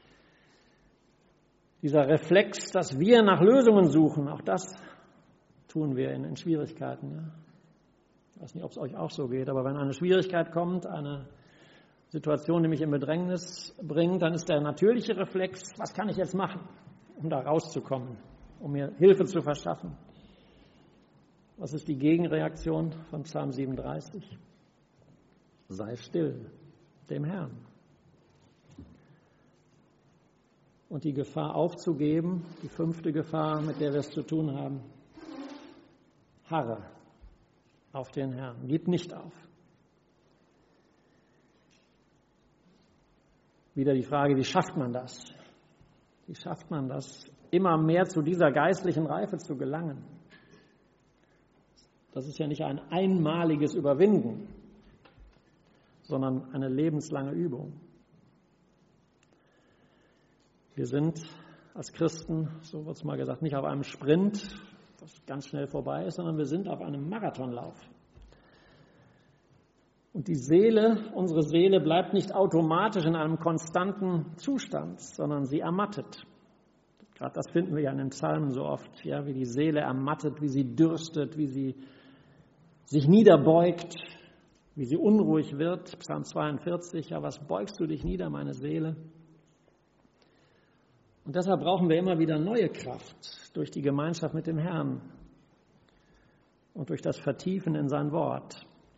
Dieser Reflex, dass wir nach Lösungen suchen, auch das tun wir in Schwierigkeiten. Ja? Ich weiß nicht, ob es euch auch so geht, aber wenn eine Schwierigkeit kommt, eine Situation, die mich in Bedrängnis bringt, dann ist der natürliche Reflex, was kann ich jetzt machen, um da rauszukommen, um mir Hilfe zu verschaffen. Was ist die Gegenreaktion von Psalm 37? Sei still dem Herrn. Und die Gefahr aufzugeben, die 5. Gefahr, mit der wir es zu tun haben, harre auf den Herrn, gib nicht auf. Wieder die Frage, wie schafft man das? Wie schafft man das, immer mehr zu dieser geistlichen Reife zu gelangen? Das ist ja nicht ein einmaliges Überwinden, sondern eine lebenslange Übung. Wir sind als Christen, so wird es mal gesagt, nicht auf einem Sprint, das ganz schnell vorbei ist, sondern wir sind auf einem Marathonlauf. Und die Seele, unsere Seele bleibt nicht automatisch in einem konstanten Zustand, sondern sie ermattet. Gerade das finden wir ja in den Psalmen so oft, ja, wie die Seele ermattet, wie sie dürstet, wie sie sich niederbeugt, wie sie unruhig wird. Psalm 42, ja, was beugst du dich nieder, meine Seele? Und deshalb brauchen wir immer wieder neue Kraft durch die Gemeinschaft mit dem Herrn und durch das Vertiefen in sein Wort.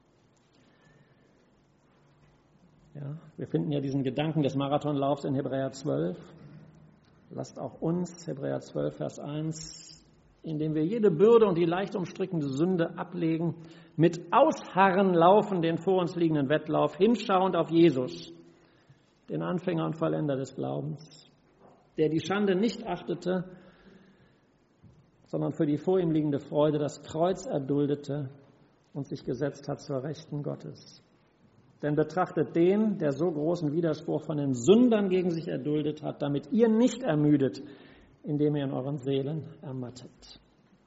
Ja, wir finden ja diesen Gedanken des Marathonlaufs in Hebräer 12. Lasst auch uns, Hebräer 12, Vers 1, indem wir jede Bürde und die leicht umstrickende Sünde ablegen, mit Ausharren laufen den vor uns liegenden Wettlauf, hinschauend auf Jesus, den Anfänger und Vollender des Glaubens, der die Schande nicht achtete, sondern für die vor ihm liegende Freude das Kreuz erduldete und sich gesetzt hat zur Rechten Gottes. Denn betrachtet den, der so großen Widerspruch von den Sündern gegen sich erduldet hat, damit ihr nicht ermüdet, indem ihr in euren Seelen ermattet.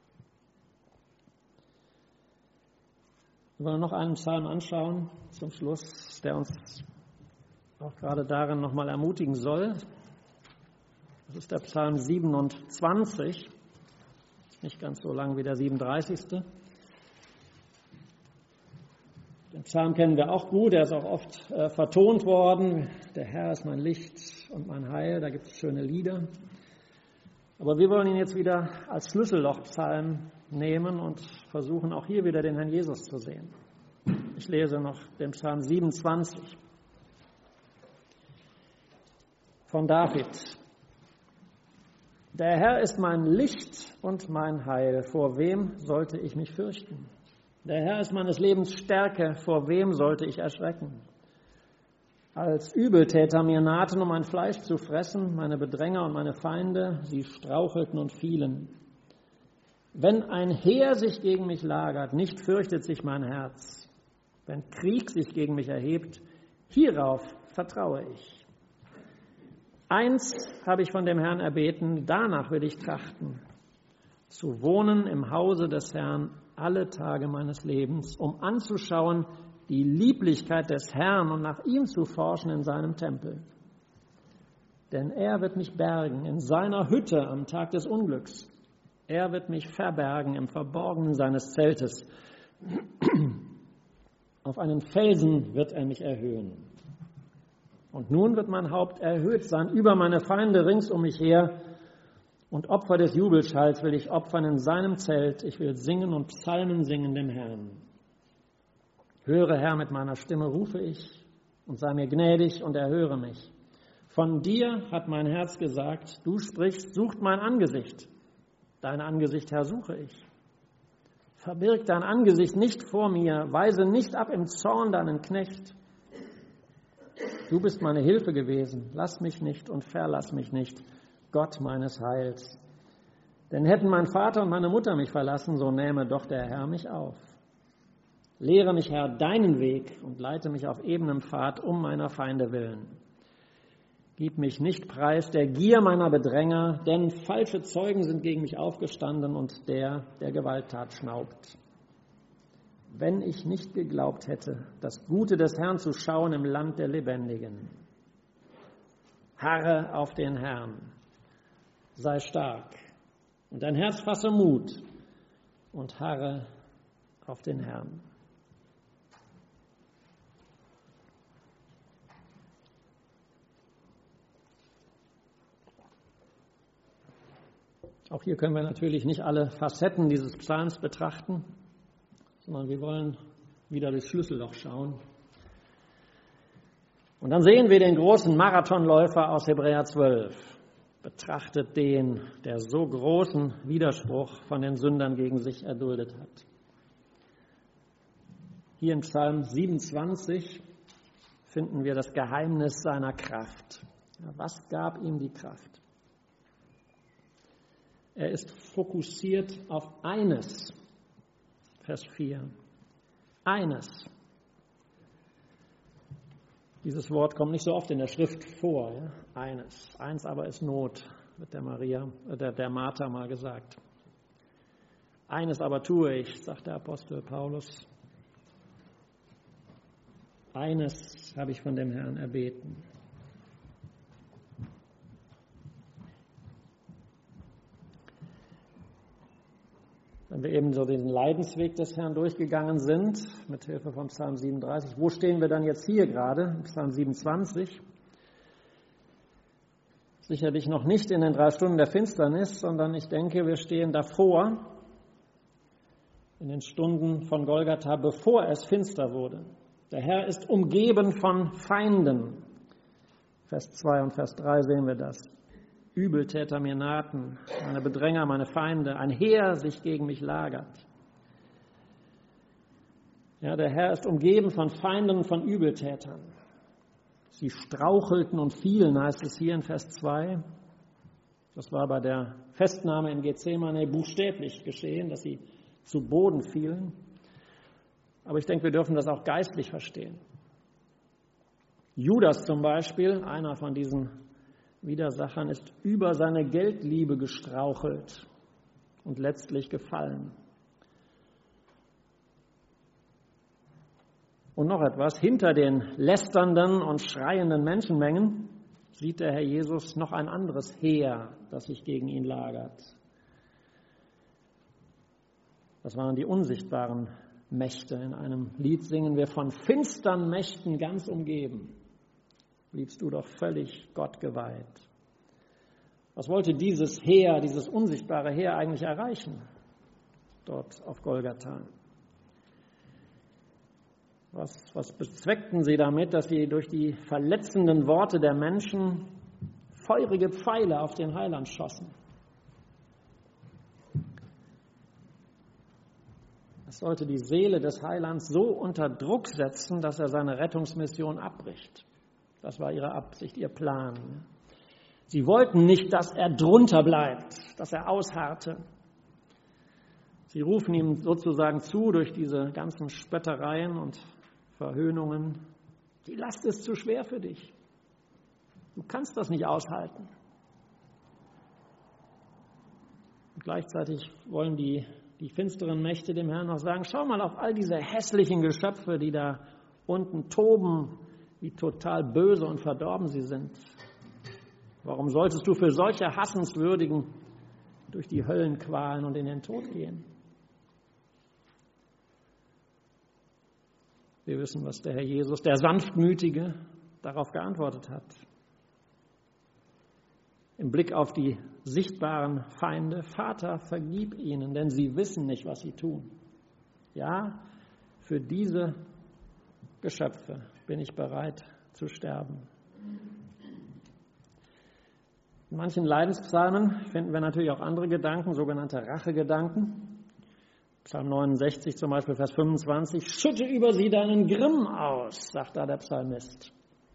Wir wollen noch einen Psalm anschauen zum Schluss, der uns auch gerade darin nochmal ermutigen soll. Das ist der Psalm 27, nicht ganz so lang wie der 37. Den Psalm kennen wir auch gut, der ist auch oft vertont worden. Der Herr ist mein Licht und mein Heil, da gibt es schöne Lieder. Aber wir wollen ihn jetzt wieder als Schlüssellochpsalm nehmen und versuchen auch hier wieder den Herrn Jesus zu sehen. Ich lese noch den Psalm 27 von David. Der Herr ist mein Licht und mein Heil, vor wem sollte ich mich fürchten? Der Herr ist meines Lebens Stärke, vor wem sollte ich erschrecken? Als Übeltäter mir nahten, um mein Fleisch zu fressen, meine Bedränger und meine Feinde, sie strauchelten und fielen. Wenn ein Heer sich gegen mich lagert, nicht fürchtet sich mein Herz. Wenn Krieg sich gegen mich erhebt, hierauf vertraue ich. Eins habe ich von dem Herrn erbeten, danach will ich trachten, zu wohnen im Hause des Herrn alle Tage meines Lebens, um anzuschauen die Lieblichkeit des Herrn und nach ihm zu forschen in seinem Tempel. Denn er wird mich bergen in seiner Hütte am Tag des Unglücks. Er wird mich verbergen im Verborgenen seines Zeltes. Auf einen Felsen wird er mich erhöhen. Und nun wird mein Haupt erhöht sein über meine Feinde rings um mich her. Und Opfer des Jubelschalls will ich opfern in seinem Zelt. Ich will singen und Psalmen singen dem Herrn. Höre, Herr, mit meiner Stimme rufe ich und sei mir gnädig und erhöre mich. Von dir hat mein Herz gesagt, du sprichst, sucht mein Angesicht. Dein Angesicht, Herr, suche ich. Verbirg dein Angesicht nicht vor mir, weise nicht ab im Zorn deinen Knecht. Du bist meine Hilfe gewesen, lass mich nicht und verlass mich nicht, Gott meines Heils. Denn hätten mein Vater und meine Mutter mich verlassen, so nähme doch der Herr mich auf. Lehre mich, Herr, deinen Weg und leite mich auf ebenem Pfad um meiner Feinde willen. Gib mich nicht preis der Gier meiner Bedränger, denn falsche Zeugen sind gegen mich aufgestanden und der Gewalttat schnaubt. Wenn ich nicht geglaubt hätte, das Gute des Herrn zu schauen im Land der Lebendigen. Harre auf den Herrn, sei stark und dein Herz fasse Mut. und harre auf den Herrn. Auch hier können wir natürlich nicht alle Facetten dieses Psalms betrachten, sondern wir wollen wieder durchs Schlüsselloch schauen. Und dann sehen wir den großen Marathonläufer aus Hebräer 12. Betrachtet den, der so großen Widerspruch von den Sündern gegen sich erduldet hat. Hier in Psalm 27 finden wir das Geheimnis seiner Kraft. Was gab ihm die Kraft? Er ist fokussiert auf eines, Vers 4. Eines. Dieses Wort kommt nicht so oft in der Schrift vor. Ja? Eines. Eins aber ist Not, wird der Martha mal gesagt. Eines aber tue ich, sagt der Apostel Paulus. Eines habe ich von dem Herrn erbeten. Wenn wir eben so den Leidensweg des Herrn durchgegangen sind, mit Hilfe von Psalm 37, wo stehen wir dann jetzt hier gerade, Psalm 27? Sicherlich noch nicht in den 3 Stunden der Finsternis, sondern ich denke, wir stehen davor, in den Stunden von Golgatha, bevor es finster wurde. Der Herr ist umgeben von Feinden. Vers 2 und Vers 3 sehen wir das. Übeltäter mir nahten, meine Bedränger, meine Feinde, ein Heer sich gegen mich lagert. Ja, der Herr ist umgeben von Feinden und von Übeltätern. Sie strauchelten und fielen, heißt es hier in Vers 2. Das war bei der Festnahme in Gethsemane buchstäblich geschehen, dass sie zu Boden fielen. Aber ich denke, wir dürfen das auch geistlich verstehen. Judas zum Beispiel, einer von diesen Widersachern, ist über seine Geldliebe gestrauchelt und letztlich gefallen. Und noch etwas, hinter den lästernden und schreienden Menschenmengen sieht der Herr Jesus noch ein anderes Heer, das sich gegen ihn lagert. Das waren die unsichtbaren Mächte. In einem Lied singen wir von finstern Mächten ganz umgeben. Bliebst du doch völlig Gott geweiht. Was wollte dieses Heer, dieses unsichtbare Heer eigentlich erreichen, dort auf Golgatha? Was bezweckten sie damit, dass sie durch die verletzenden Worte der Menschen feurige Pfeile auf den Heiland schossen? Es sollte die Seele des Heilands so unter Druck setzen, dass er seine Rettungsmission abbricht. Das war ihre Absicht, ihr Plan. Sie wollten nicht, dass er drunter bleibt, dass er ausharrte. Sie rufen ihm sozusagen zu durch diese ganzen Spöttereien und Verhöhnungen: Die Last ist zu schwer für dich. Du kannst das nicht aushalten. Und gleichzeitig wollen die finsteren Mächte dem Herrn noch sagen: Schau mal auf all diese hässlichen Geschöpfe, die da unten toben, wie total böse und verdorben sie sind. Warum solltest du für solche Hassenswürdigen durch die Höllenqualen und in den Tod gehen? Wir wissen, was der Herr Jesus, der Sanftmütige, darauf geantwortet hat. Im Blick auf die sichtbaren Feinde: Vater, vergib ihnen, denn sie wissen nicht, was sie tun. Ja, für diese Geschöpfe bin ich bereit zu sterben. In manchen Leidenspsalmen finden wir natürlich auch andere Gedanken, sogenannte Rachegedanken. Psalm 69 zum Beispiel, Vers 25: Schütte über sie deinen Grimm aus, sagt da der Psalmist.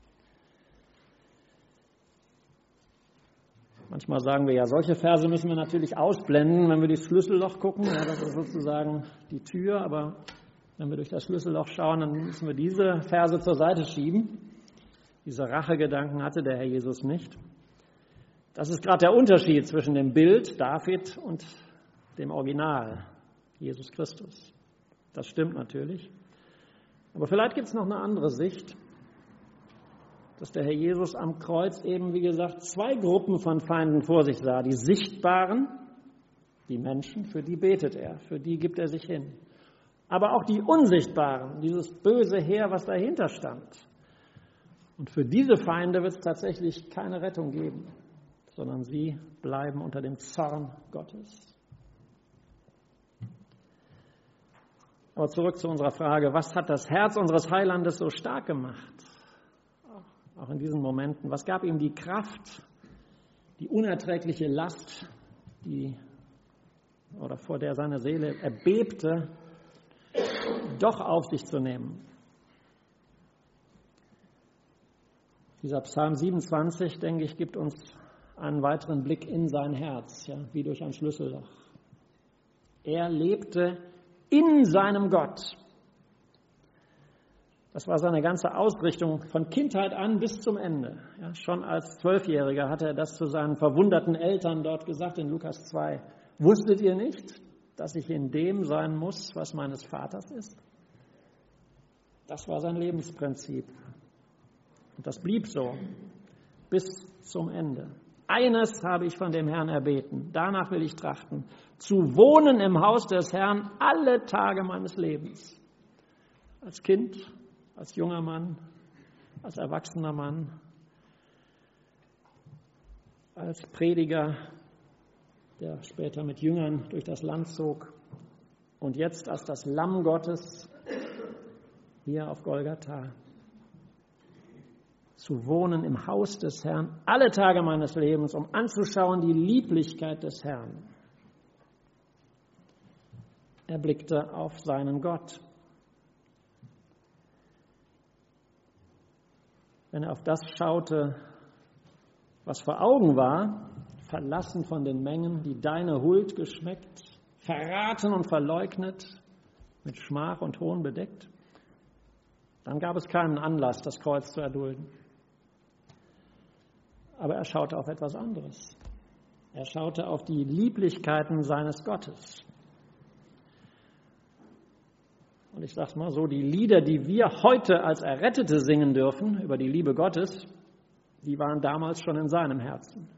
Manchmal sagen wir ja, solche Verse müssen wir natürlich ausblenden, wenn wir durchs Schlüsselloch gucken. Ja, das ist sozusagen die Tür, aber wenn wir durch das Schlüsselloch schauen, dann müssen wir diese Verse zur Seite schieben. Diese Rachegedanken hatte der Herr Jesus nicht. Das ist gerade der Unterschied zwischen dem Bild David und dem Original Jesus Christus. Das stimmt natürlich. Aber vielleicht gibt es noch eine andere Sicht, dass der Herr Jesus am Kreuz eben, wie gesagt, 2 Gruppen von Feinden vor sich sah. Die sichtbaren, Die Menschen, für die betet er, für die gibt er sich hin. Aber auch die Unsichtbaren, dieses böse Heer, was dahinter stand. Und für diese Feinde wird es tatsächlich keine Rettung geben, sondern sie bleiben unter dem Zorn Gottes. Aber zurück zu unserer Frage, was hat das Herz unseres Heilandes so stark gemacht? Auch in diesen Momenten. Was gab ihm die Kraft, die unerträgliche Last, vor der seine Seele erbebte, doch auf sich zu nehmen? Dieser Psalm 27, denke ich, gibt uns einen weiteren Blick in sein Herz, ja, wie durch ein Schlüsselloch. Er lebte in seinem Gott. Das war seine ganze Ausrichtung von Kindheit an bis zum Ende. Ja, schon als 12-Jähriger hat er das zu seinen verwunderten Eltern dort gesagt in Lukas 2. Wusstet ihr nicht, dass ich in dem sein muss, was meines Vaters ist? Das war sein Lebensprinzip. Und das blieb so bis zum Ende. Eines habe ich von dem Herrn erbeten, danach will ich trachten, zu wohnen im Haus des Herrn alle Tage meines Lebens. Als Kind, als junger Mann, als erwachsener Mann, als Prediger, der später mit Jüngern durch das Land zog und jetzt als das Lamm Gottes hier auf Golgatha. Zu wohnen im Haus des Herrn alle Tage meines Lebens, um anzuschauen die Lieblichkeit des Herrn. Er blickte auf seinen Gott. Wenn er auf das schaute, was vor Augen war, verlassen von den Mengen, die deine Huld geschmeckt, verraten und verleugnet, mit Schmach und Hohn bedeckt, dann gab es keinen Anlass, das Kreuz zu erdulden. Aber er schaute auf etwas anderes. Er schaute auf die Lieblichkeiten seines Gottes. Und ich sage es mal so, die Lieder, die wir heute als Errettete singen dürfen über die Liebe Gottes, die waren damals schon in seinem Herzen.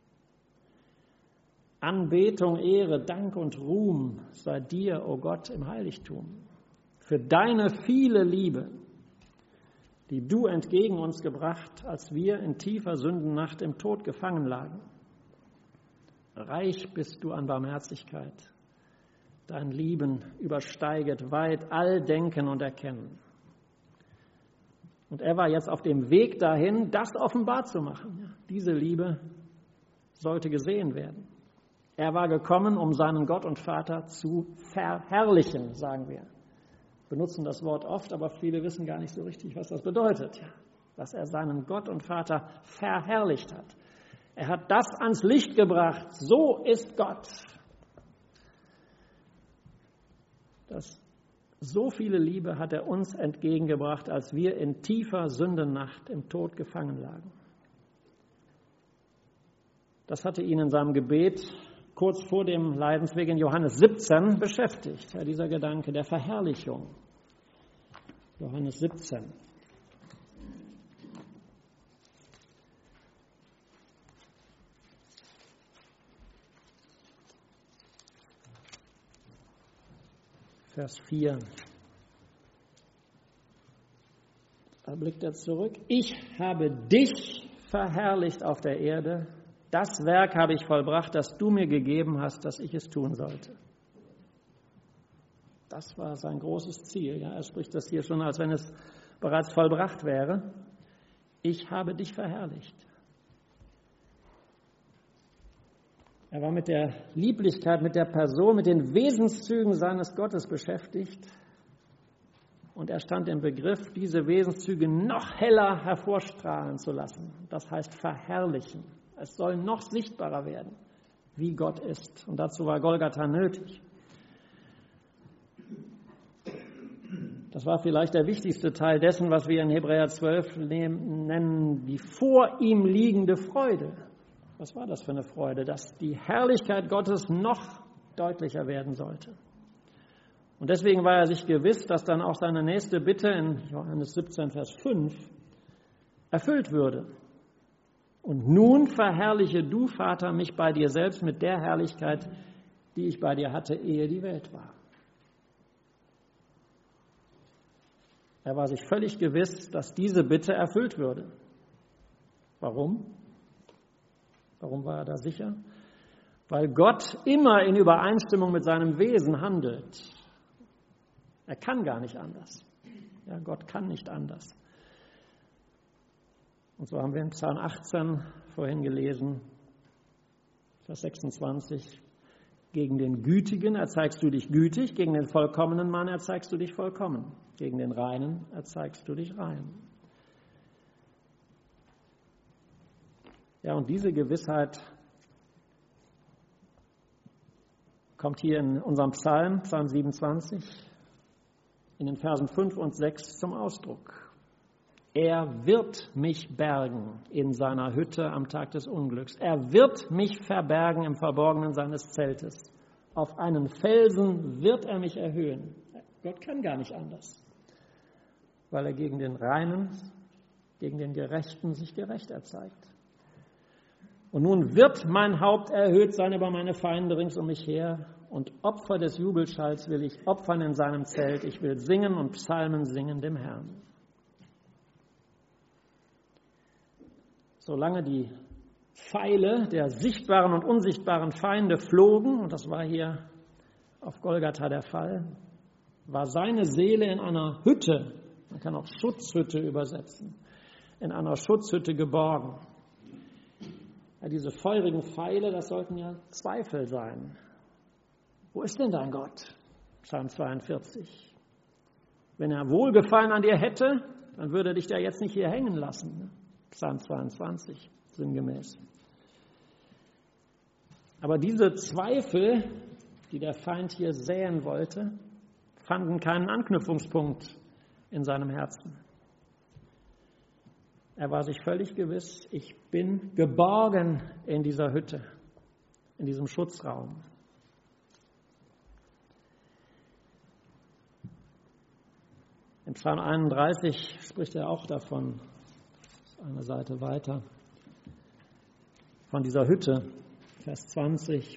Anbetung, Ehre, Dank und Ruhm sei dir, o Gott, im Heiligtum, für deine viele Liebe, die du entgegen uns gebracht, als wir in tiefer Sündennacht im Tod gefangen lagen. Reich bist du an Barmherzigkeit. Dein Lieben übersteiget weit all Denken und Erkennen. Und er war jetzt auf dem Weg dahin, das offenbar zu machen. Diese Liebe sollte gesehen werden. Er war gekommen, um seinen Gott und Vater zu verherrlichen, sagen wir. Wir benutzen das Wort oft, aber viele wissen gar nicht so richtig, was das bedeutet. Dass er seinen Gott und Vater verherrlicht hat. Er hat das ans Licht gebracht. So ist Gott. So viele Liebe hat er uns entgegengebracht, als wir in tiefer Sündennacht im Tod gefangen lagen. Das hatte ihn in seinem Gebet kurz vor dem Leidensweg in Johannes 17 beschäftigt, dieser Gedanke der Verherrlichung. Johannes 17. Vers 4. Da blickt er zurück. Ich habe dich verherrlicht auf der Erde. Das Werk habe ich vollbracht, das du mir gegeben hast, dass ich es tun sollte. Das war sein großes Ziel. Ja, er spricht das hier schon, als wenn es bereits vollbracht wäre. Ich habe dich verherrlicht. Er war mit der Lieblichkeit, mit der Person, mit den Wesenszügen seines Gottes beschäftigt. Und er stand im Begriff, diese Wesenszüge noch heller hervorstrahlen zu lassen. Das heißt verherrlichen. Es soll noch sichtbarer werden, wie Gott ist. Und dazu war Golgatha nötig. Das war vielleicht der wichtigste Teil dessen, was wir in Hebräer 12 nennen, die vor ihm liegende Freude. Was war das für eine Freude? Dass die Herrlichkeit Gottes noch deutlicher werden sollte. Und deswegen war er sich gewiss, dass dann auch seine nächste Bitte in Johannes 17, Vers 5 erfüllt würde. Und nun verherrliche du, Vater, mich bei dir selbst mit der Herrlichkeit, die ich bei dir hatte, ehe die Welt war. Er war sich völlig gewiss, dass diese Bitte erfüllt würde. Warum? Warum war er da sicher? Weil Gott immer in Übereinstimmung mit seinem Wesen handelt. Er kann gar nicht anders. Ja, Gott kann nicht anders. Und so haben wir in Psalm 18 vorhin gelesen, Vers 26, gegen den Gütigen erzeigst du dich gütig, gegen den vollkommenen Mann erzeigst du dich vollkommen, gegen den Reinen erzeigst du dich rein. Ja, und diese Gewissheit kommt hier in unserem Psalm, Psalm 27, in den Versen 5 und 6 zum Ausdruck. Er wird mich bergen in seiner Hütte am Tag des Unglücks. Er wird mich verbergen im Verborgenen seines Zeltes. Auf einen Felsen wird er mich erhöhen. Gott kann gar nicht anders, weil er gegen den Reinen, gegen den Gerechten sich gerecht erzeigt. Und nun wird mein Haupt erhöht sein über meine Feinde rings um mich her, und Opfer des Jubelschalls will ich opfern in seinem Zelt. Ich will singen und Psalmen singen dem Herrn. Solange die Pfeile der sichtbaren und unsichtbaren Feinde flogen, und das war hier auf Golgatha der Fall, war seine Seele in einer Hütte, man kann auch Schutzhütte übersetzen, in einer Schutzhütte geborgen. Ja, diese feurigen Pfeile, das sollten ja Zweifel sein. Wo ist denn dein Gott? Psalm 42. Wenn er Wohlgefallen an dir hätte, dann würde er dich da jetzt nicht hier hängen lassen. Psalm 22, sinngemäß. Aber diese Zweifel, die der Feind hier säen wollte, fanden keinen Anknüpfungspunkt in seinem Herzen. Er war sich völlig gewiss, ich bin geborgen in dieser Hütte, in diesem Schutzraum. In Psalm 31 spricht er auch davon, eine Seite weiter, von dieser Hütte, Vers 20.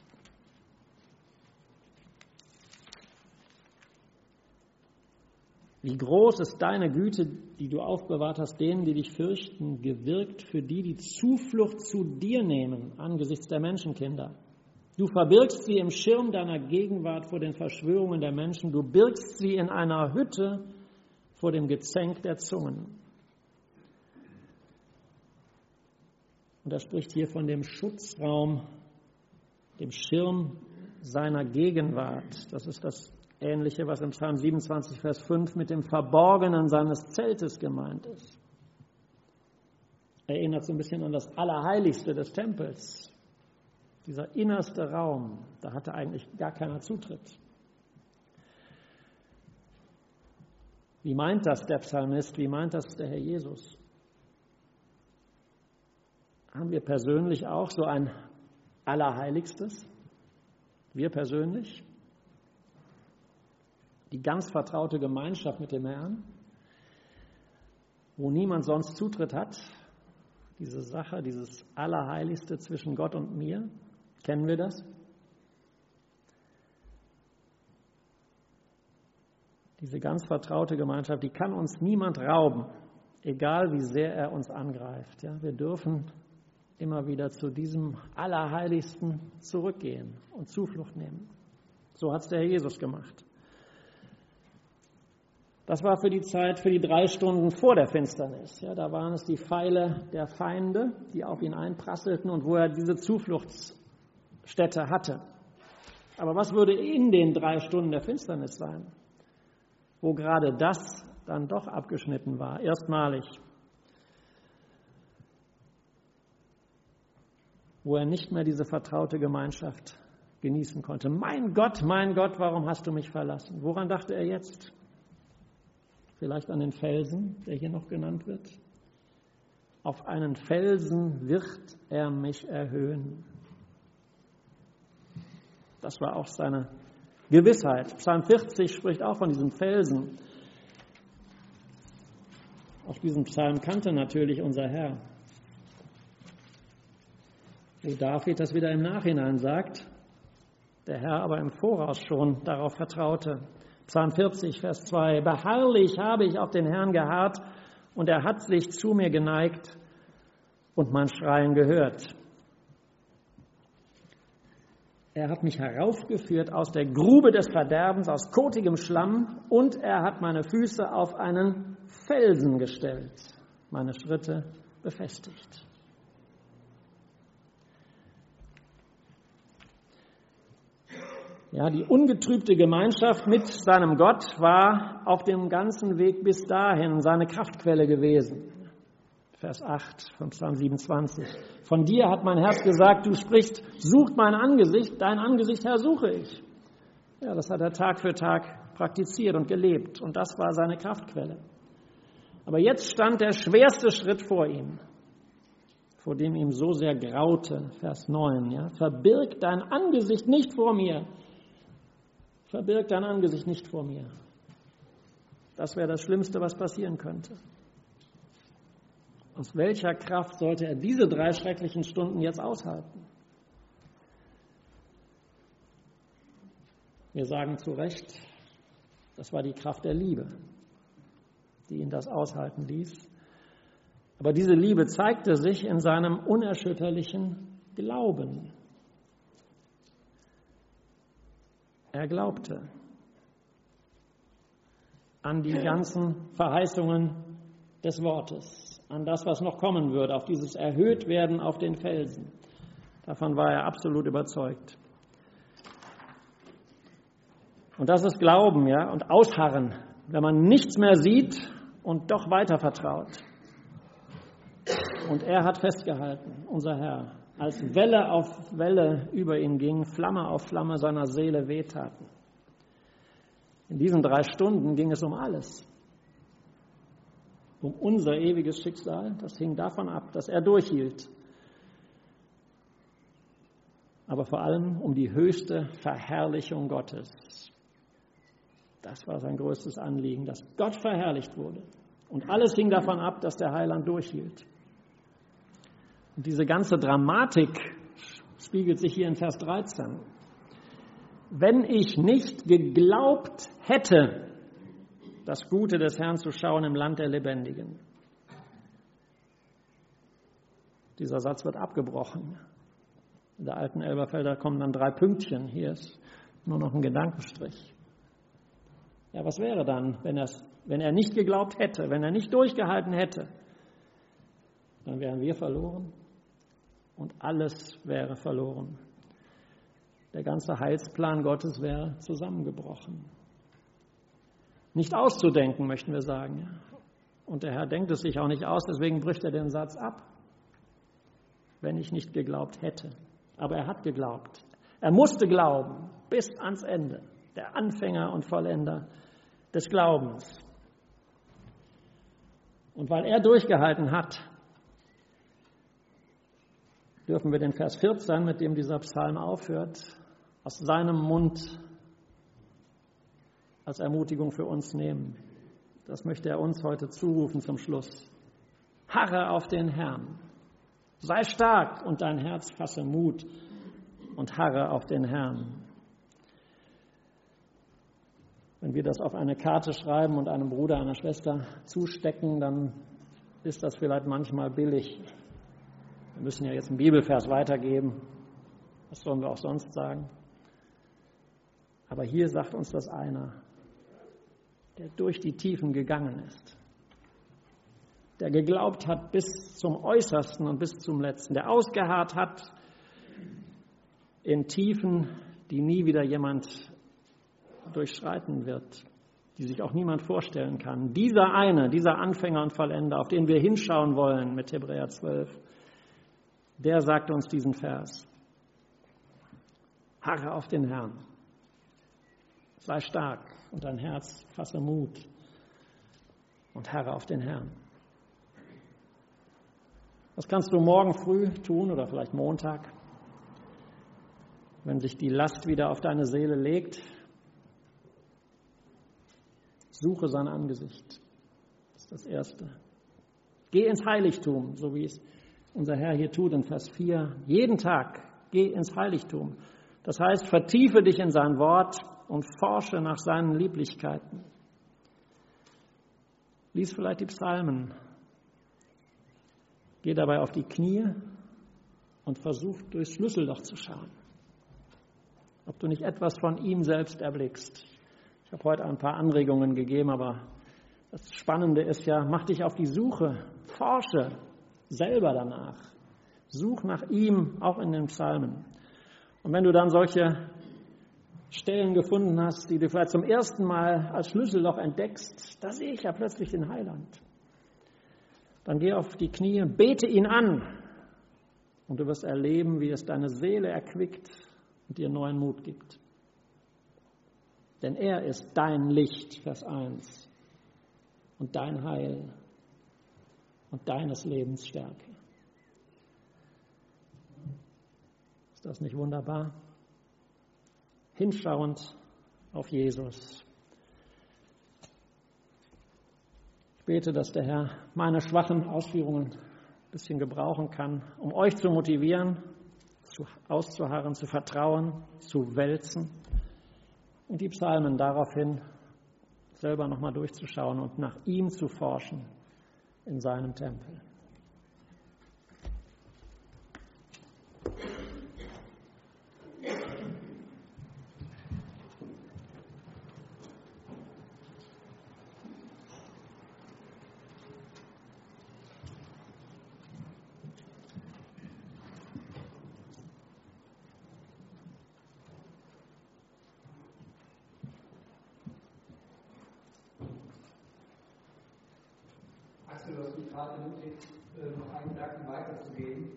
Wie groß ist deine Güte, die du aufbewahrt hast, denen, die dich fürchten, gewirkt für die, die Zuflucht zu dir nehmen angesichts der Menschenkinder. Du verbirgst sie im Schirm deiner Gegenwart vor den Verschwörungen der Menschen. Du birgst sie in einer Hütte vor dem Gezänk der Zungen. Und er spricht hier von dem Schutzraum, dem Schirm seiner Gegenwart. Das ist das Ähnliche, was im Psalm 27, Vers 5 mit dem Verborgenen seines Zeltes gemeint ist. Erinnert so ein bisschen an das Allerheiligste des Tempels. Dieser innerste Raum, da hatte eigentlich gar keiner Zutritt. Wie meint das der Psalmist? Wie meint das der Herr Jesus? Haben wir persönlich auch so ein Allerheiligstes? Wir persönlich? Die ganz vertraute Gemeinschaft mit dem Herrn, wo niemand sonst Zutritt hat? Diese Sache, dieses Allerheiligste zwischen Gott und mir? Kennen wir das? Diese ganz vertraute Gemeinschaft, die kann uns niemand rauben, egal wie sehr er uns angreift. Ja, wir dürfen immer wieder zu diesem Allerheiligsten zurückgehen und Zuflucht nehmen. So hat es der Herr Jesus gemacht. Das war für die Zeit, für die 3 Stunden vor der Finsternis. Ja, da waren es die Pfeile der Feinde, die auf ihn einprasselten und wo er diese Zufluchtsstätte hatte. Aber was würde in den 3 Stunden der Finsternis sein, wo gerade das dann doch abgeschnitten war, erstmalig? Wo er nicht mehr diese vertraute Gemeinschaft genießen konnte. Mein Gott, warum hast du mich verlassen? Woran dachte er jetzt? Vielleicht an den Felsen, der hier noch genannt wird. Auf einen Felsen wird er mich erhöhen. Das war auch seine Gewissheit. Psalm 40 spricht auch von diesem Felsen. Auch diesen Psalm kannte natürlich unser Herr. Wo David das wieder im Nachhinein sagt, der Herr aber im Voraus schon darauf vertraute. Psalm 40, Vers 2: Beharrlich habe ich auf den Herrn geharrt, und er hat sich zu mir geneigt und mein Schreien gehört. Er hat mich heraufgeführt aus der Grube des Verderbens, aus kotigem Schlamm, und er hat meine Füße auf einen Felsen gestellt, meine Schritte befestigt. Ja, die ungetrübte Gemeinschaft mit seinem Gott war auf dem ganzen Weg bis dahin seine Kraftquelle gewesen. Vers 8 von Psalm 27. Von dir hat mein Herz gesagt, du sprichst, sucht mein Angesicht, dein Angesicht, Herr, suche ich. Ja, das hat er Tag für Tag praktiziert und gelebt, und das war seine Kraftquelle. Aber jetzt stand der schwerste Schritt vor ihm, vor dem ihm so sehr graute. Vers 9. Ja, verbirg dein Angesicht nicht vor mir. Verbirg dein Angesicht nicht vor mir. Das wäre das Schlimmste, was passieren könnte. Aus welcher Kraft sollte er diese 3 schrecklichen Stunden jetzt aushalten? Wir sagen zu Recht, das war die Kraft der Liebe, die ihn das aushalten ließ. Aber diese Liebe zeigte sich in seinem unerschütterlichen Glauben. Er glaubte an die ganzen Verheißungen des Wortes, an das, was noch kommen würde, auf dieses Erhöhtwerden auf den Felsen. Davon war er absolut überzeugt. Und das ist Glauben, ja, und Ausharren, wenn man nichts mehr sieht und doch weiter vertraut. Und er hat festgehalten, unser Herr, als Welle auf Welle über ihn ging, Flamme auf Flamme seiner Seele wehtaten. In diesen 3 Stunden ging es um alles. Um unser ewiges Schicksal, das hing davon ab, dass er durchhielt. Aber vor allem um die höchste Verherrlichung Gottes. Das war sein größtes Anliegen, dass Gott verherrlicht wurde. Und alles hing davon ab, dass der Heiland durchhielt. Und diese ganze Dramatik spiegelt sich hier in Vers 13. Wenn ich nicht geglaubt hätte, das Gute des Herrn zu schauen im Land der Lebendigen. Dieser Satz wird abgebrochen. In der alten Elberfelder kommen dann 3 Pünktchen. Hier ist nur noch ein Gedankenstrich. Ja, was wäre dann, wenn er nicht geglaubt hätte, wenn er nicht durchgehalten hätte? Dann wären wir verloren und alles wäre verloren. Der ganze Heilsplan Gottes wäre zusammengebrochen. Nicht auszudenken, möchten wir sagen. Und der Herr denkt es sich auch nicht aus, deswegen bricht er den Satz ab. Wenn ich nicht geglaubt hätte. Aber er hat geglaubt. Er musste glauben bis ans Ende. Der Anfänger und Vollender des Glaubens. Und weil er durchgehalten hat, dürfen wir den Vers 14, mit dem dieser Psalm aufhört, aus seinem Mund als Ermutigung für uns nehmen. Das möchte er uns heute zurufen zum Schluss. Harre auf den Herrn. Sei stark und dein Herz fasse Mut und harre auf den Herrn. Wenn wir das auf eine Karte schreiben und einem Bruder, einer Schwester zustecken, dann ist das vielleicht manchmal billig. Wir müssen ja jetzt einen Bibelvers weitergeben. Was sollen wir auch sonst sagen? Aber hier sagt uns das einer, der durch die Tiefen gegangen ist, der geglaubt hat bis zum Äußersten und bis zum Letzten, der ausgeharrt hat in Tiefen, die nie wieder jemand durchschreiten wird, die sich auch niemand vorstellen kann. Dieser eine, dieser Anfänger und Vollender, auf den wir hinschauen wollen mit Hebräer 12, der sagt uns diesen Vers. Harre auf den Herrn. Sei stark und dein Herz fasse Mut und harre auf den Herrn. Was kannst du morgen früh tun oder vielleicht Montag, wenn sich die Last wieder auf deine Seele legt? Suche sein Angesicht. Das ist das Erste. Geh ins Heiligtum, so wie es unser Herr hier tut in Vers 4. Jeden Tag geh ins Heiligtum. Das heißt, vertiefe dich in sein Wort und forsche nach seinen Lieblichkeiten. Lies vielleicht die Psalmen. Geh dabei auf die Knie und versuch durchs Schlüsselloch zu schauen, ob du nicht etwas von ihm selbst erblickst. Ich habe heute ein paar Anregungen gegeben, aber das Spannende ist ja, mach dich auf die Suche, forsche selber danach. Such nach ihm, auch in den Psalmen. Und wenn du dann solche Stellen gefunden hast, die du vielleicht zum ersten Mal als Schlüsselloch entdeckst, da sehe ich ja plötzlich den Heiland. Dann geh auf die Knie, bete ihn an und du wirst erleben, wie es deine Seele erquickt und dir neuen Mut gibt. Denn er ist dein Licht, Vers 1, und dein Heil und deines Lebens Stärke. Ist das nicht wunderbar? Hinschauend auf Jesus. Ich bete, dass der Herr meine schwachen Ausführungen ein bisschen gebrauchen kann, um euch zu motivieren, auszuharren, zu vertrauen, zu wälzen und die Psalmen daraufhin selber nochmal durchzuschauen und nach ihm zu forschen in seinem Tempel. Du hast mich gerade ermutigt, noch einen Gedanken weiterzugehen,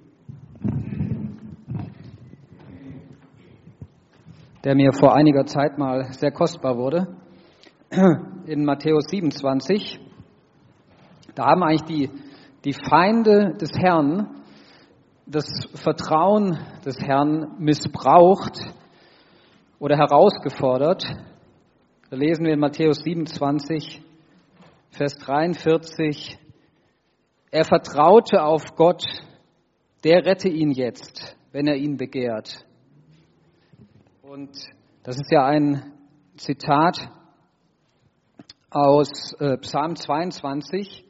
der mir vor einiger Zeit mal sehr kostbar wurde. In Matthäus 27, da haben eigentlich die Feinde des Herrn das Vertrauen des Herrn missbraucht oder herausgefordert. Da lesen wir in Matthäus 27, Vers 43, er vertraute auf Gott, der rette ihn jetzt, wenn er ihn begehrt. Und das ist ja ein Zitat aus Psalm 22.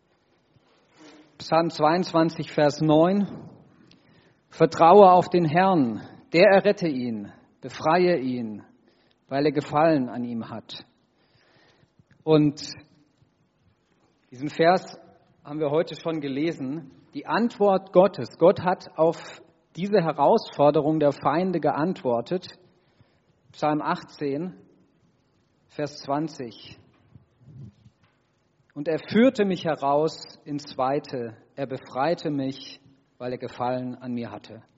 Psalm 22, Vers 9. Vertraue auf den Herrn, der errette ihn, befreie ihn, weil er Gefallen an ihm hat. Und diesen Vers haben wir heute schon gelesen. Die Antwort Gottes. Gott hat auf diese Herausforderung der Feinde geantwortet. Psalm 18, Vers 20. Und er führte mich heraus ins Weite. Er befreite mich, weil er Gefallen an mir hatte.